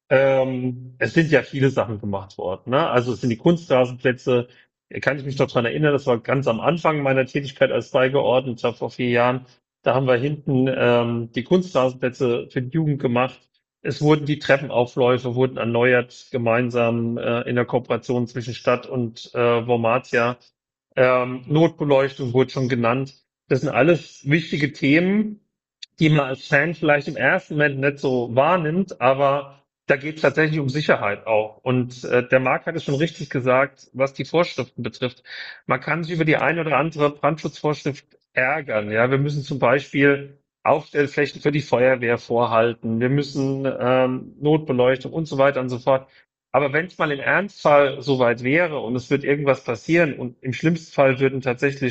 Ähm, es sind ja viele Sachen gemacht worden, ne? Also es sind die Kunstrasenplätze, da kann ich mich noch dran erinnern, das war ganz am Anfang meiner Tätigkeit als Beigeordneter vor vier Jahren. Da haben wir hinten ähm, die Kunstrasenplätze für die Jugend gemacht. Es wurden die Treppenaufläufe wurden erneuert, gemeinsam äh, in der Kooperation zwischen Stadt und äh, Wormatia. Ähm, Notbeleuchtung wurde schon genannt. Das sind alles wichtige Themen, die man als Fan vielleicht im ersten Moment nicht so wahrnimmt, aber da geht es tatsächlich um Sicherheit auch. Und äh, der Marc hat es schon richtig gesagt, was die Vorschriften betrifft. Man kann sich über die eine oder andere Brandschutzvorschrift ärgern. Ja, wir müssen zum Beispiel Aufstellflächen für die Feuerwehr vorhalten. Wir müssen ähm, Notbeleuchtung und so weiter und so fort. Aber wenn es mal im Ernstfall soweit wäre und es wird irgendwas passieren und im schlimmsten Fall würden tatsächlich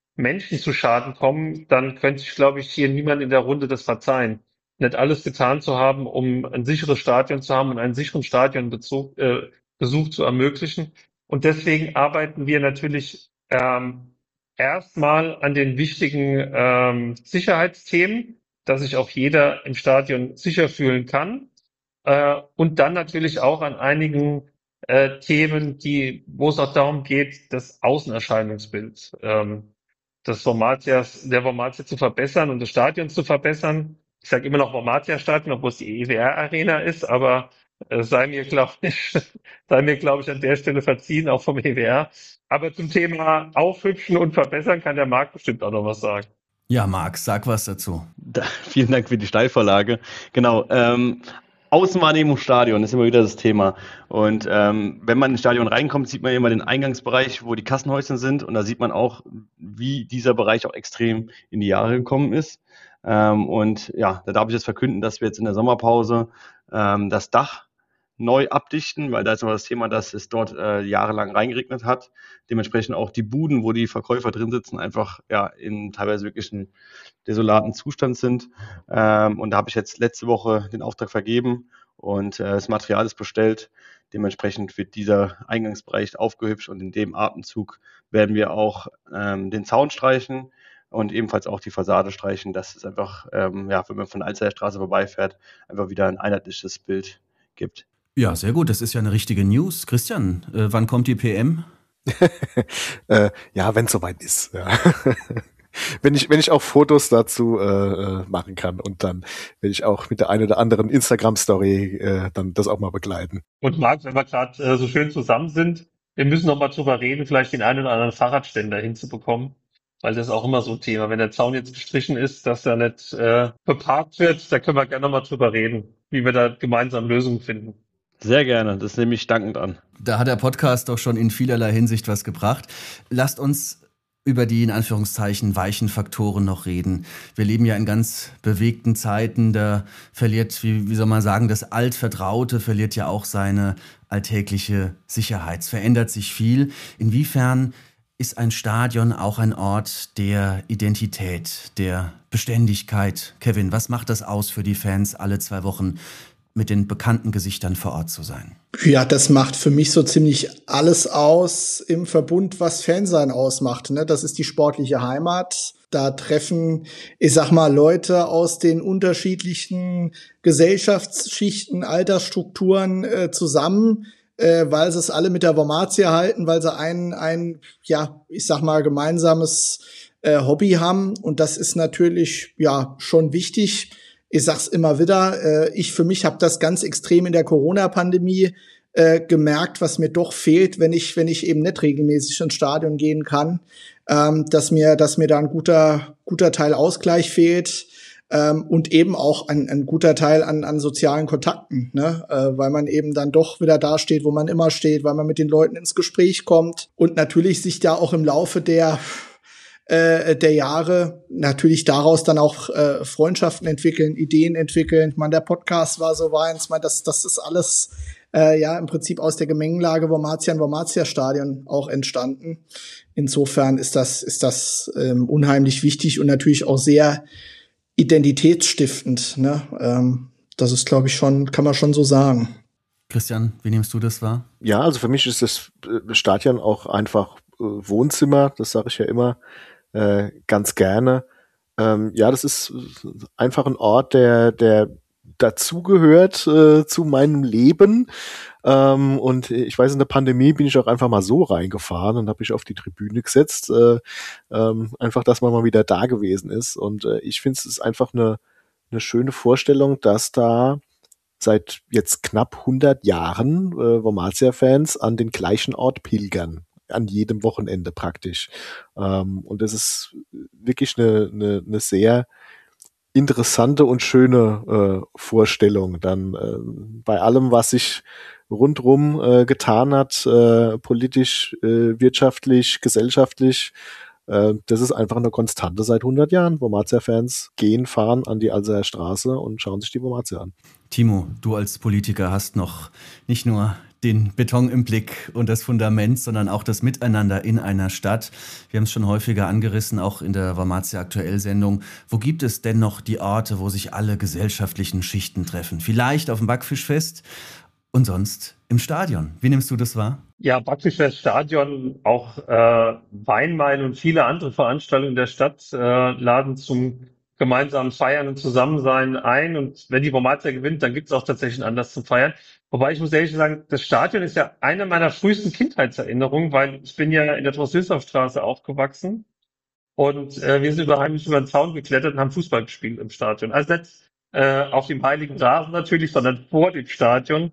Menschen zu Schaden kommen, dann könnte ich, glaube ich, hier niemand in der Runde das verzeihen. Nicht alles getan zu haben, um ein sicheres Stadion zu haben und einen sicheren Stadionbesuch äh, Besuch zu ermöglichen. Und deswegen arbeiten wir natürlich ähm, erstmal an den wichtigen ähm, Sicherheitsthemen, dass sich auch jeder im Stadion sicher fühlen kann. Äh, und dann natürlich auch an einigen äh, Themen, die, wo es auch darum geht, das Außenerscheinungsbild ähm, des Vormatias, der Vormatia zu verbessern und des Stadions zu verbessern. Ich sage immer noch Vormatia-Stadion, obwohl es die E W R-Arena ist, aber äh, sei mir, glaube ich, sei mir, glaube ich, an der Stelle verziehen, auch vom E W R. Aber zum Thema Aufhübschen und Verbessern kann der Marc bestimmt auch noch was sagen. Ja, Marc, sag was dazu. Da, vielen Dank für die Steilvorlage. Genau. Ähm, Außenwahrnehmung Stadion ist immer wieder das Thema. Und ähm, wenn man ins Stadion reinkommt, sieht man immer den Eingangsbereich, wo die Kassenhäuschen sind. Und da sieht man auch, wie dieser Bereich auch extrem in die Jahre gekommen ist. Ähm, und ja, da darf ich jetzt verkünden, dass wir jetzt in der Sommerpause ähm, das Dach neu abdichten, weil da ist immer das Thema, dass es dort äh, jahrelang reingeregnet hat. Dementsprechend auch die Buden, wo die Verkäufer drin sitzen, einfach ja in teilweise wirklich einen desolaten Zustand sind. Ähm, und da habe ich jetzt letzte Woche den Auftrag vergeben und äh, das Material ist bestellt. Dementsprechend wird dieser Eingangsbereich aufgehübscht und in dem Atemzug werden wir auch ähm, den Zaun streichen und ebenfalls auch die Fassade streichen, dass es einfach, ähm, ja, wenn man von der Alzheimer Straße vorbeifährt, einfach wieder ein einheitliches Bild gibt. Ja, sehr gut. Das ist ja eine richtige News. Christian, äh, wann kommt die P M? äh, ja, wenn es soweit ist. Ja. wenn ich wenn ich auch Fotos dazu äh, machen kann und dann werde ich auch mit der einen oder anderen Instagram-Story äh, dann das auch mal begleiten. Und Marc, wenn wir gerade äh, so schön zusammen sind, wir müssen noch mal drüber reden, vielleicht den einen oder anderen Fahrradständer hinzubekommen, weil das ist auch immer so ein Thema. Wenn der Zaun jetzt gestrichen ist, dass er nicht äh, beparkt wird, da können wir gerne noch mal drüber reden, wie wir da gemeinsam Lösungen finden. Sehr gerne, das nehme ich dankend an. Da hat der Podcast doch schon in vielerlei Hinsicht was gebracht. Lasst uns über die in Anführungszeichen weichen Faktoren noch reden. Wir leben ja in ganz bewegten Zeiten, da verliert, wie, wie soll man sagen, das Altvertraute verliert ja auch seine alltägliche Sicherheit. Es verändert sich viel. Inwiefern ist ein Stadion auch ein Ort der Identität, der Beständigkeit? Kevin, was macht das aus für die Fans, alle zwei Wochen mit den bekannten Gesichtern vor Ort zu sein? Ja, das macht für mich so ziemlich alles aus im Verbund, was Fansein ausmacht. Ne? Das ist die sportliche Heimat. Da treffen, ich sag mal, Leute aus den unterschiedlichen Gesellschaftsschichten, Altersstrukturen äh, zusammen, äh, weil sie es alle mit der Wormatia halten, weil sie ein, ein, ja, ich sag mal, gemeinsames äh, Hobby haben. Und das ist natürlich, ja, schon wichtig. Ich sag's immer wieder, äh, ich für mich habe das ganz extrem in der Corona-Pandemie äh, gemerkt, was mir doch fehlt, wenn ich wenn ich eben nicht regelmäßig ins Stadion gehen kann, ähm, dass mir dass mir da ein guter guter Teil Ausgleich fehlt ähm, und eben auch ein, ein guter Teil an an sozialen Kontakten, ne, äh, weil man eben dann doch wieder da steht, wo man immer steht, weil man mit den Leuten ins Gespräch kommt und natürlich sich da auch im Laufe der der Jahre natürlich daraus dann auch äh, Freundschaften entwickeln, Ideen entwickeln. Ich meine, der Podcast war so eins, ich meine, das, das ist alles äh, ja im Prinzip aus der Gemengelage Wormatia und Wormatia-Stadion auch entstanden. Insofern ist das, ist das ähm, unheimlich wichtig und natürlich auch sehr identitätsstiftend. Ne? Ähm, das ist, glaube ich, schon, kann man schon so sagen. Christian, wie nimmst du das wahr? Ja, also für mich ist das Stadion auch einfach äh, Wohnzimmer, das sage ich ja immer. Äh, ganz gerne. Ähm, ja, das ist einfach ein Ort, der, der dazugehört äh, zu meinem Leben. Ähm, und ich weiß, in der Pandemie bin ich auch einfach mal so reingefahren und habe mich auf die Tribüne gesetzt. Äh, ähm, einfach, dass man mal wieder da gewesen ist. Und äh, ich finde, es ist einfach eine, eine schöne Vorstellung, dass da seit jetzt knapp hundert Jahren äh, Wormatia-Fans an den gleichen Ort pilgern. An jedem Wochenende praktisch. Ähm, und das ist wirklich eine, eine, eine sehr interessante und schöne äh, Vorstellung. Dann äh, bei allem, was sich rundrum äh, getan hat, äh, politisch, äh, wirtschaftlich, gesellschaftlich, äh, das ist einfach eine Konstante seit hundert Jahren. Wormatia-Fans gehen, fahren an die Alzheimer Straße und schauen sich die Wormatia an. Timo, du als Politiker hast noch nicht nur den Beton im Blick und das Fundament, sondern auch das Miteinander in einer Stadt. Wir haben es schon häufiger angerissen, auch in der Wormatia Aktuell-Sendung. Wo gibt es denn noch die Orte, wo sich alle gesellschaftlichen Schichten treffen? Vielleicht auf dem Backfischfest und sonst im Stadion. Wie nimmst du das wahr? Ja, Backfischfest, Stadion, auch äh, Weinmain und viele andere Veranstaltungen der Stadt äh, laden zum gemeinsamen Feiern und Zusammensein ein. Und wenn die Wormatia gewinnt, dann gibt es auch tatsächlich einen Anlass zum Feiern. Wobei ich muss ehrlich sagen, das Stadion ist ja eine meiner frühesten Kindheitserinnerungen, weil ich bin ja in der Drost-Wilsdorf-Straße aufgewachsen und äh, wir sind über heimlich über den Zaun geklettert und haben Fußball gespielt im Stadion. Also nicht äh, auf dem heiligen Rasen natürlich, sondern vor dem Stadion.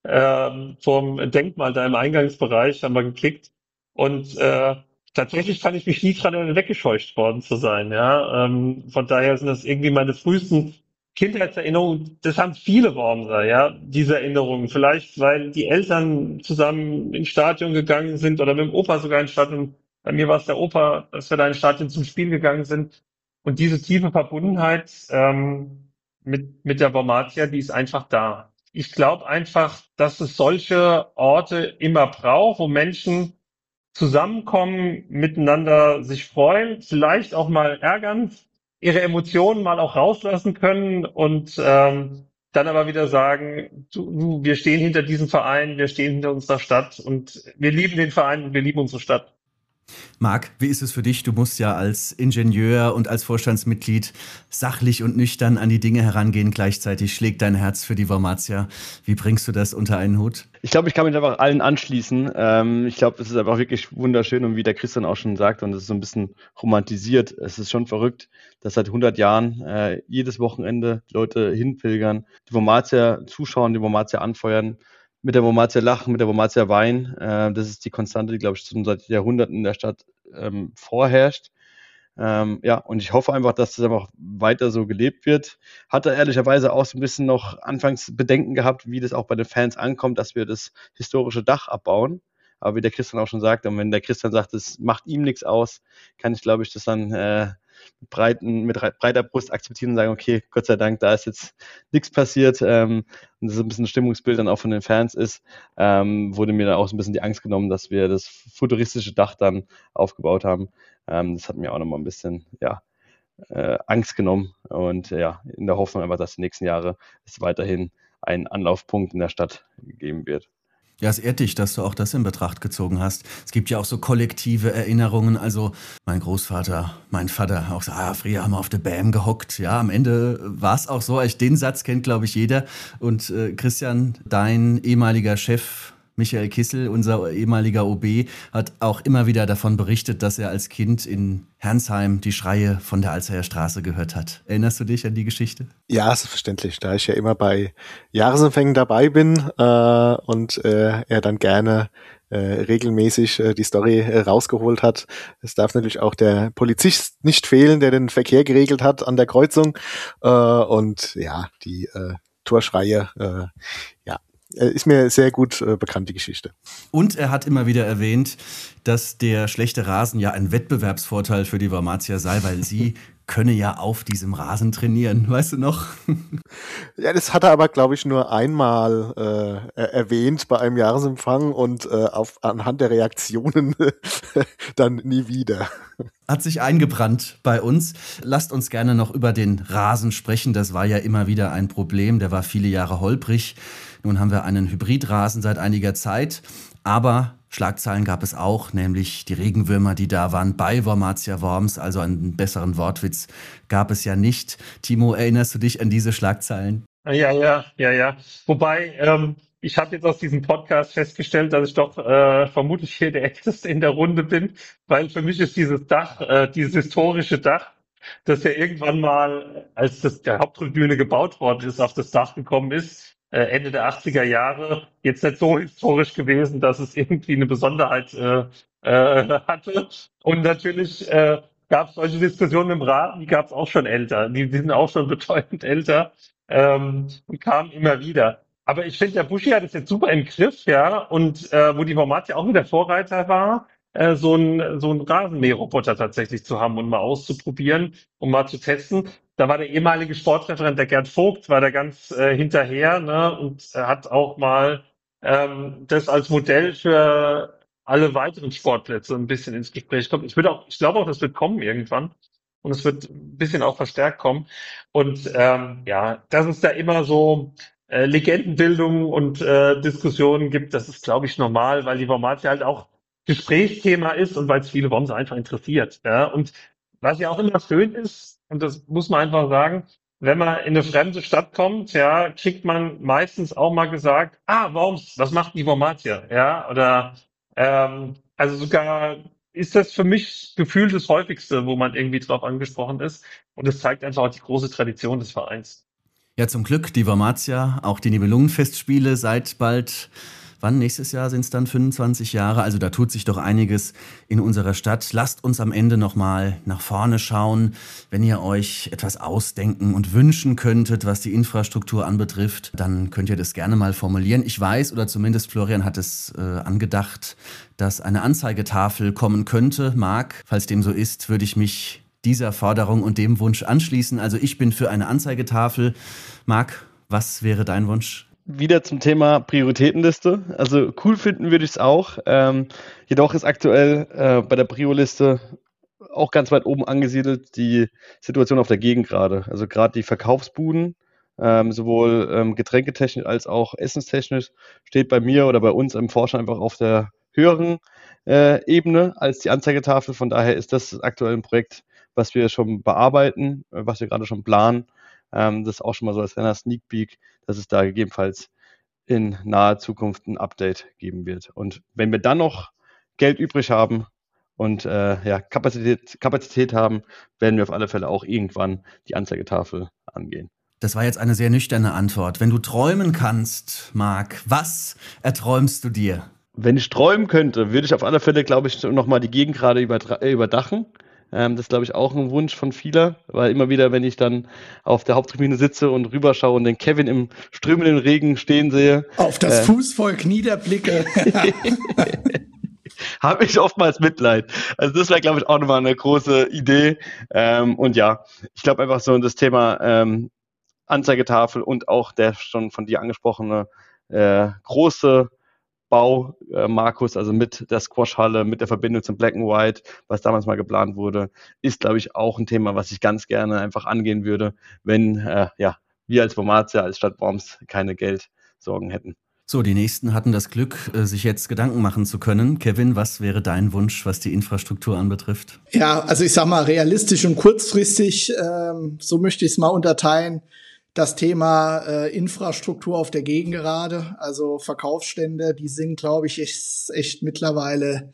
Ähm, vom Denkmal da im Eingangsbereich haben wir gekickt. Und äh, tatsächlich kann ich mich nie dran erinnern, weggescheucht worden zu sein. Ja, ähm, von daher sind das irgendwie meine frühesten Kindheitserinnerungen. Das haben viele Wormser, ja, diese Erinnerungen. Vielleicht, weil die Eltern zusammen ins Stadion gegangen sind oder mit dem Opa sogar ins Stadion. Bei mir war es der Opa, dass wir da ins Stadion zum Spiel gegangen sind. Und diese tiefe Verbundenheit ähm, mit, mit der Wormatia, die ist einfach da. Ich glaube einfach, dass es solche Orte immer braucht, wo Menschen zusammenkommen, miteinander sich freuen, vielleicht auch mal ärgern, ihre Emotionen mal auch rauslassen können und ähm, dann aber wieder sagen, du, du, wir stehen hinter diesem Verein, wir stehen hinter unserer Stadt und wir lieben den Verein und wir lieben unsere Stadt. Marc, wie ist es für dich? Du musst ja als Ingenieur und als Vorstandsmitglied sachlich und nüchtern an die Dinge herangehen. Gleichzeitig schlägt dein Herz für die Wormatia. Wie bringst du das unter einen Hut? Ich glaube, ich kann mich einfach allen anschließen. Ähm, ich glaube, es ist einfach wirklich wunderschön und wie der Christian auch schon sagt, und es ist so ein bisschen romantisiert. Es ist schon verrückt, dass seit hundert Jahren äh, jedes Wochenende Leute hinpilgern, die Wormatia zuschauen, die Wormatia anfeuern, mit der Wormatia lachen, mit der Wormatia weinen. Äh, das ist die Konstante, die, glaube ich, schon seit Jahrhunderten in der Stadt ähm, vorherrscht. Ähm, ja, und ich hoffe einfach, dass das einfach weiter so gelebt wird. Hatte ehrlicherweise auch so ein bisschen noch anfangs Bedenken gehabt, wie das auch bei den Fans ankommt, dass wir das historische Dach abbauen. Aber wie der Christian auch schon sagt, und wenn der Christian sagt, es macht ihm nichts aus, kann ich, glaube ich, das dann äh, mit, breiten, mit breiter Brust akzeptieren und sagen, okay, Gott sei Dank, da ist jetzt nichts passiert. Ähm, und das ist ein bisschen ein Stimmungsbild dann auch von den Fans ist, ähm, wurde mir dann auch so ein bisschen die Angst genommen, dass wir das futuristische Dach dann aufgebaut haben. Ähm, das hat mir auch nochmal ein bisschen, ja, äh, Angst genommen und ja, in der Hoffnung einfach, dass die nächsten Jahre es weiterhin einen Anlaufpunkt in der Stadt geben wird. Ja, es ehrt dich, dass du auch das in Betracht gezogen hast. Es gibt ja auch so kollektive Erinnerungen. Also mein Großvater, mein Vater auch so, ah, früher haben wir auf der B A M gehockt. Ja, am Ende war es auch so. Den Satz kennt, glaube ich, jeder. Und äh, Christian, dein ehemaliger Chef Michael Kissel, unser ehemaliger O B, hat auch immer wieder davon berichtet, dass er als Kind in Herrnsheim die Schreie von der Alzheimer Straße gehört hat. Erinnerst du dich an die Geschichte? Ja, selbstverständlich, da ich ja immer bei Jahresempfängen dabei bin äh, und äh, er dann gerne äh, regelmäßig äh, die Story äh, rausgeholt hat. Es darf natürlich auch der Polizist nicht fehlen, der den Verkehr geregelt hat an der Kreuzung. Äh, und ja, die äh, Torschreie, äh, ja, ist mir sehr gut äh, bekannt, die Geschichte. Und er hat immer wieder erwähnt, dass der schlechte Rasen ja ein Wettbewerbsvorteil für die Wormatia sei, weil sie könne ja auf diesem Rasen trainieren. Weißt du noch? Ja, das hat er aber, glaube ich, nur einmal äh, erwähnt bei einem Jahresempfang und äh, auf, anhand der Reaktionen dann nie wieder. Hat sich eingebrannt bei uns. Lasst uns gerne noch über den Rasen sprechen. Das war ja immer wieder ein Problem. Der war viele Jahre holprig. Nun haben wir einen Hybridrasen seit einiger Zeit. Aber Schlagzeilen gab es auch, nämlich die Regenwürmer, die da waren bei Wormatia Worms. Also einen besseren Wortwitz gab es ja nicht. Timo, erinnerst du dich an diese Schlagzeilen? Ja, ja, ja, ja. Wobei, ähm, ich habe jetzt aus diesem Podcast festgestellt, dass ich doch äh, vermutlich hier der Älteste in der Runde bin, weil für mich ist dieses Dach, äh, dieses historische Dach, das ja irgendwann mal, als das der Haupttribüne gebaut worden ist, auf das Dach gekommen ist, äh, Ende der achtziger Jahre, jetzt nicht so historisch gewesen, dass es irgendwie eine Besonderheit äh, äh, hatte. Und natürlich äh, gab es solche Diskussionen im Rat, die gab es auch schon älter, die, die sind auch schon bedeutend älter ähm, und kamen immer wieder. Aber ich finde, der Buschi hat es jetzt super im Griff, ja, und äh, wo die Wormatia auch wieder Vorreiter war, äh, so ein so ein Rasenmäherroboter tatsächlich zu haben und mal auszuprobieren und mal zu testen. Da war der ehemalige Sportreferent, der Gerd Vogt, war da ganz äh, hinterher, ne, und er hat auch mal ähm, das als Modell für alle weiteren Sportplätze ein bisschen ins Gespräch kommt. Ich würde auch, ich glaube auch, das wird kommen irgendwann. Und es wird ein bisschen auch verstärkt kommen. Und ähm, ja, dass es da immer so äh, Legendenbildung und äh, Diskussionen gibt, das ist, glaube ich, normal, weil die Wormatia halt auch Gesprächsthema ist und weil es viele Worms einfach interessiert. Ja? Und was ja auch immer schön ist, und das muss man einfach sagen, wenn man in eine fremde Stadt kommt, ja, kriegt man meistens auch mal gesagt, ah, Worms, was macht die Wormatia? Ja, oder ähm, also sogar ist das für mich gefühlt das häufigste, wo man irgendwie drauf angesprochen ist. Und es zeigt einfach auch die große Tradition des Vereins. Ja, zum Glück die Wormatia, auch die Nibelungenfestspiele seit bald, wann, nächstes Jahr sind es dann fünfundzwanzig Jahre, also da tut sich doch einiges in unserer Stadt. Lasst uns am Ende nochmal nach vorne schauen, wenn ihr euch etwas ausdenken und wünschen könntet, was die Infrastruktur anbetrifft, dann könnt ihr das gerne mal formulieren. Ich weiß, oder zumindest Florian hat es äh, angedacht, dass eine Anzeigetafel kommen könnte. Marc, falls dem so ist, würde ich mich dieser Forderung und dem Wunsch anschließen. Also ich bin für eine Anzeigetafel. Marc, was wäre dein Wunsch? Wieder zum Thema Prioritätenliste. Also cool finden würde ich es auch. Ähm, jedoch ist aktuell äh, bei der Prio-Liste auch ganz weit oben angesiedelt die Situation auf der Gegend gerade. Also gerade die Verkaufsbuden, ähm, sowohl ähm, getränketechnisch als auch essenstechnisch, steht bei mir oder bei uns im Vorstand einfach auf der höheren äh, Ebene als die Anzeigetafel. Von daher ist das aktuell ein Projekt, was wir schon bearbeiten, was wir gerade schon planen. Ähm, das ist auch schon mal so als kleiner Sneak Peek, dass es da gegebenenfalls in naher Zukunft ein Update geben wird. Und wenn wir dann noch Geld übrig haben und äh, ja, Kapazität, Kapazität haben, werden wir auf alle Fälle auch irgendwann die Anzeigetafel angehen. Das war jetzt eine sehr nüchterne Antwort. Wenn du träumen kannst, Marc, was erträumst du dir? Wenn ich träumen könnte, würde ich auf alle Fälle, glaube ich, nochmal die Gegend gerade überdachen. Ähm, das ist, glaube ich, auch ein Wunsch von vieler, weil immer wieder, wenn ich dann auf der Haupttribüne sitze und rüberschaue und den Kevin im strömenden Regen stehen sehe. Auf das äh, Fußvolk niederblicke. Habe ich oftmals Mitleid. Also das wäre, glaube ich, auch nochmal eine große Idee. Ähm, und ja, ich glaube einfach so das Thema ähm, Anzeigetafel und auch der schon von dir angesprochene äh, große Bau, äh, Markus, also mit der Squashhalle, mit der Verbindung zum Black and White, was damals mal geplant wurde, ist, glaube ich, auch ein Thema, was ich ganz gerne einfach angehen würde, wenn äh, ja, wir als Wormatia, als Stadt Worms keine Geldsorgen hätten. So, die Nächsten hatten das Glück, sich jetzt Gedanken machen zu können. Kevin, was wäre dein Wunsch, was die Infrastruktur anbetrifft? Ja, also ich sag mal, realistisch und kurzfristig, ähm, so möchte ich es mal unterteilen. Das Thema äh, Infrastruktur auf der Gegengerade, also Verkaufsstände, die sind, glaube ich, echt, echt mittlerweile,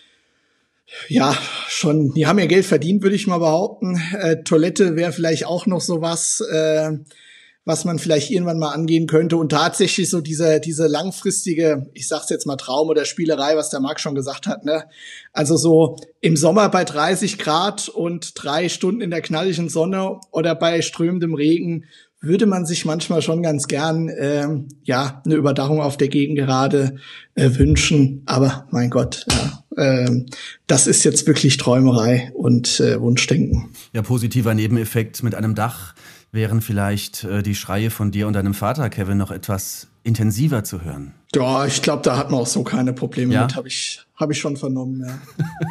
ja, schon, die haben ja Geld verdient, würde ich mal behaupten. Äh, Toilette wäre vielleicht auch noch sowas, äh, was man vielleicht irgendwann mal angehen könnte. Und tatsächlich so diese diese langfristige, ich sag's jetzt mal Traum oder Spielerei, was der Marc schon gesagt hat, ne? Also so im Sommer bei dreißig Grad und drei Stunden in der knalligen Sonne oder bei strömendem Regen würde man sich manchmal schon ganz gern ähm, ja eine Überdachung auf der Gegengerade äh, wünschen. Aber mein Gott, ja, ähm, das ist jetzt wirklich Träumerei und äh, Wunschdenken. Ja, positiver Nebeneffekt mit einem Dach wären vielleicht äh, die Schreie von dir und deinem Vater, Kevin, noch etwas intensiver zu hören. Ja, ich glaube, da hat man auch so keine Probleme ja? mit, habe ich, hab ich schon vernommen, ja.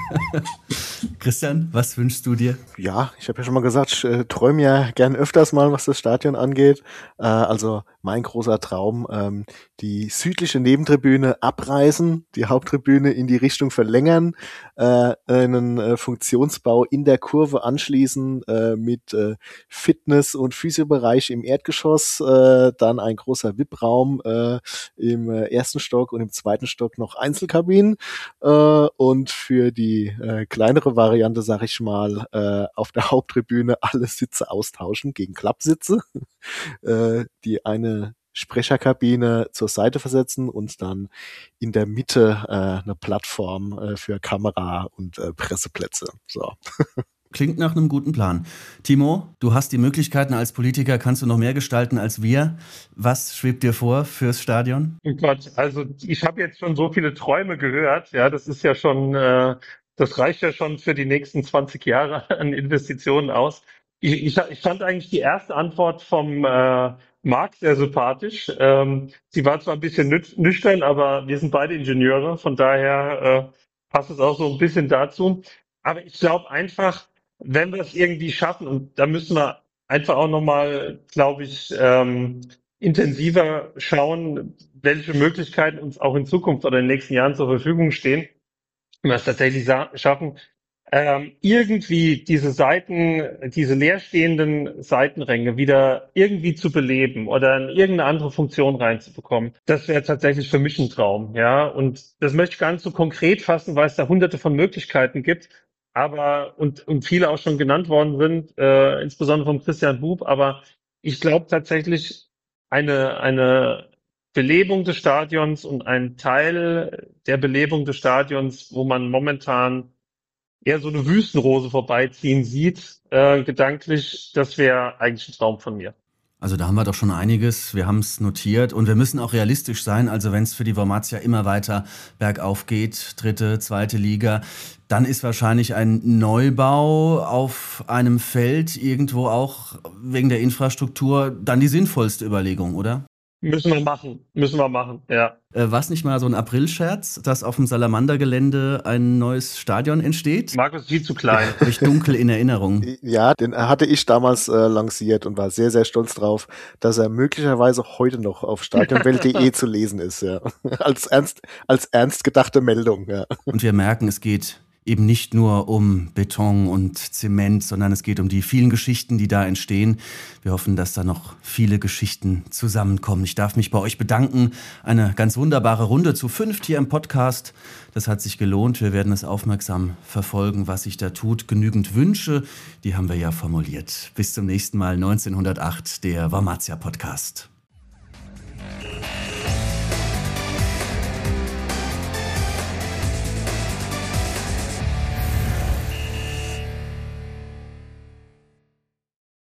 Christian, was wünschst du dir? Ja, ich habe ja schon mal gesagt, ich äh, träume ja gern öfters mal, was das Stadion angeht. Äh, also mein großer Traum, ähm, die südliche Nebentribüne abreißen, die Haupttribüne in die Richtung verlängern, äh, einen äh, Funktionsbau in der Kurve anschließen äh, mit äh, Fitness- und Physiobereich im Erdgeschoss, äh, dann ein großer V I P-Raum äh, im äh, ersten Stock und im zweiten Stock noch Einzelkabinen äh, und für die äh, kleinere Variante, sag ich mal, äh, auf der Haupttribüne alle Sitze austauschen gegen Klappsitze, äh, die eine Sprecherkabine zur Seite versetzen und dann in der Mitte äh, eine Plattform äh, für Kamera und äh, Presseplätze. So. Klingt nach einem guten Plan. Timo, du hast die Möglichkeiten als Politiker, kannst du noch mehr gestalten als wir. Was schwebt dir vor fürs Stadion? Oh Gott, also ich habe jetzt schon so viele Träume gehört. Ja, das ist ja schon, äh, das reicht ja schon für die nächsten zwanzig Jahre an Investitionen aus. Ich, ich, ich fand eigentlich die erste Antwort vom äh, Marc sehr sympathisch. Ähm, sie war zwar ein bisschen nü- nüchtern, aber wir sind beide Ingenieure, von daher äh, passt es auch so ein bisschen dazu. Aber ich glaube einfach, wenn wir es irgendwie schaffen, und da müssen wir einfach auch nochmal, glaube ich, ähm, intensiver schauen, welche Möglichkeiten uns auch in Zukunft oder in den nächsten Jahren zur Verfügung stehen, wenn wir es tatsächlich sa- schaffen, ähm, irgendwie diese Seiten, diese leerstehenden Seitenränge wieder irgendwie zu beleben oder in irgendeine andere Funktion reinzubekommen. Das wäre tatsächlich für mich ein Traum, ja. Und das möchte ich gar nicht so konkret fassen, weil es da hunderte von Möglichkeiten gibt. Aber, und, und viele auch schon genannt worden sind, äh, insbesondere vom Christian Bub. Aber ich glaube tatsächlich, eine, eine Belebung des Stadions und ein Teil der Belebung des Stadions, wo man momentan eher so eine Wüstenrose vorbeiziehen sieht, äh, gedanklich, das wäre eigentlich ein Traum von mir. Also da haben wir doch schon einiges, wir haben es notiert und wir müssen auch realistisch sein, also wenn es für die Wormatia immer weiter bergauf geht, dritte, zweite Liga, dann ist wahrscheinlich ein Neubau auf einem Feld irgendwo auch wegen der Infrastruktur dann die sinnvollste Überlegung, oder? Müssen wir machen, müssen wir machen, ja. Äh, War es nicht mal so ein Aprilscherz, dass auf dem Salamander-Gelände ein neues Stadion entsteht? Markus ist viel zu klein. Habe ich dunkel in Erinnerung. Ja, den hatte ich damals äh, lanciert und war sehr, sehr stolz drauf, dass er möglicherweise heute noch auf stadionwelt punkt de zu lesen ist, ja. Als ernst, als ernst gedachte Meldung, ja. Und wir merken, es geht eben nicht nur um Beton und Zement, sondern es geht um die vielen Geschichten, die da entstehen. Wir hoffen, dass da noch viele Geschichten zusammenkommen. Ich darf mich bei euch bedanken. Eine ganz wunderbare Runde zu fünft hier im Podcast. Das hat sich gelohnt. Wir werden es aufmerksam verfolgen, was sich da tut. Genügend Wünsche, die haben wir ja formuliert. Bis zum nächsten Mal, neunzehnhundertacht, der Wormatia Podcast.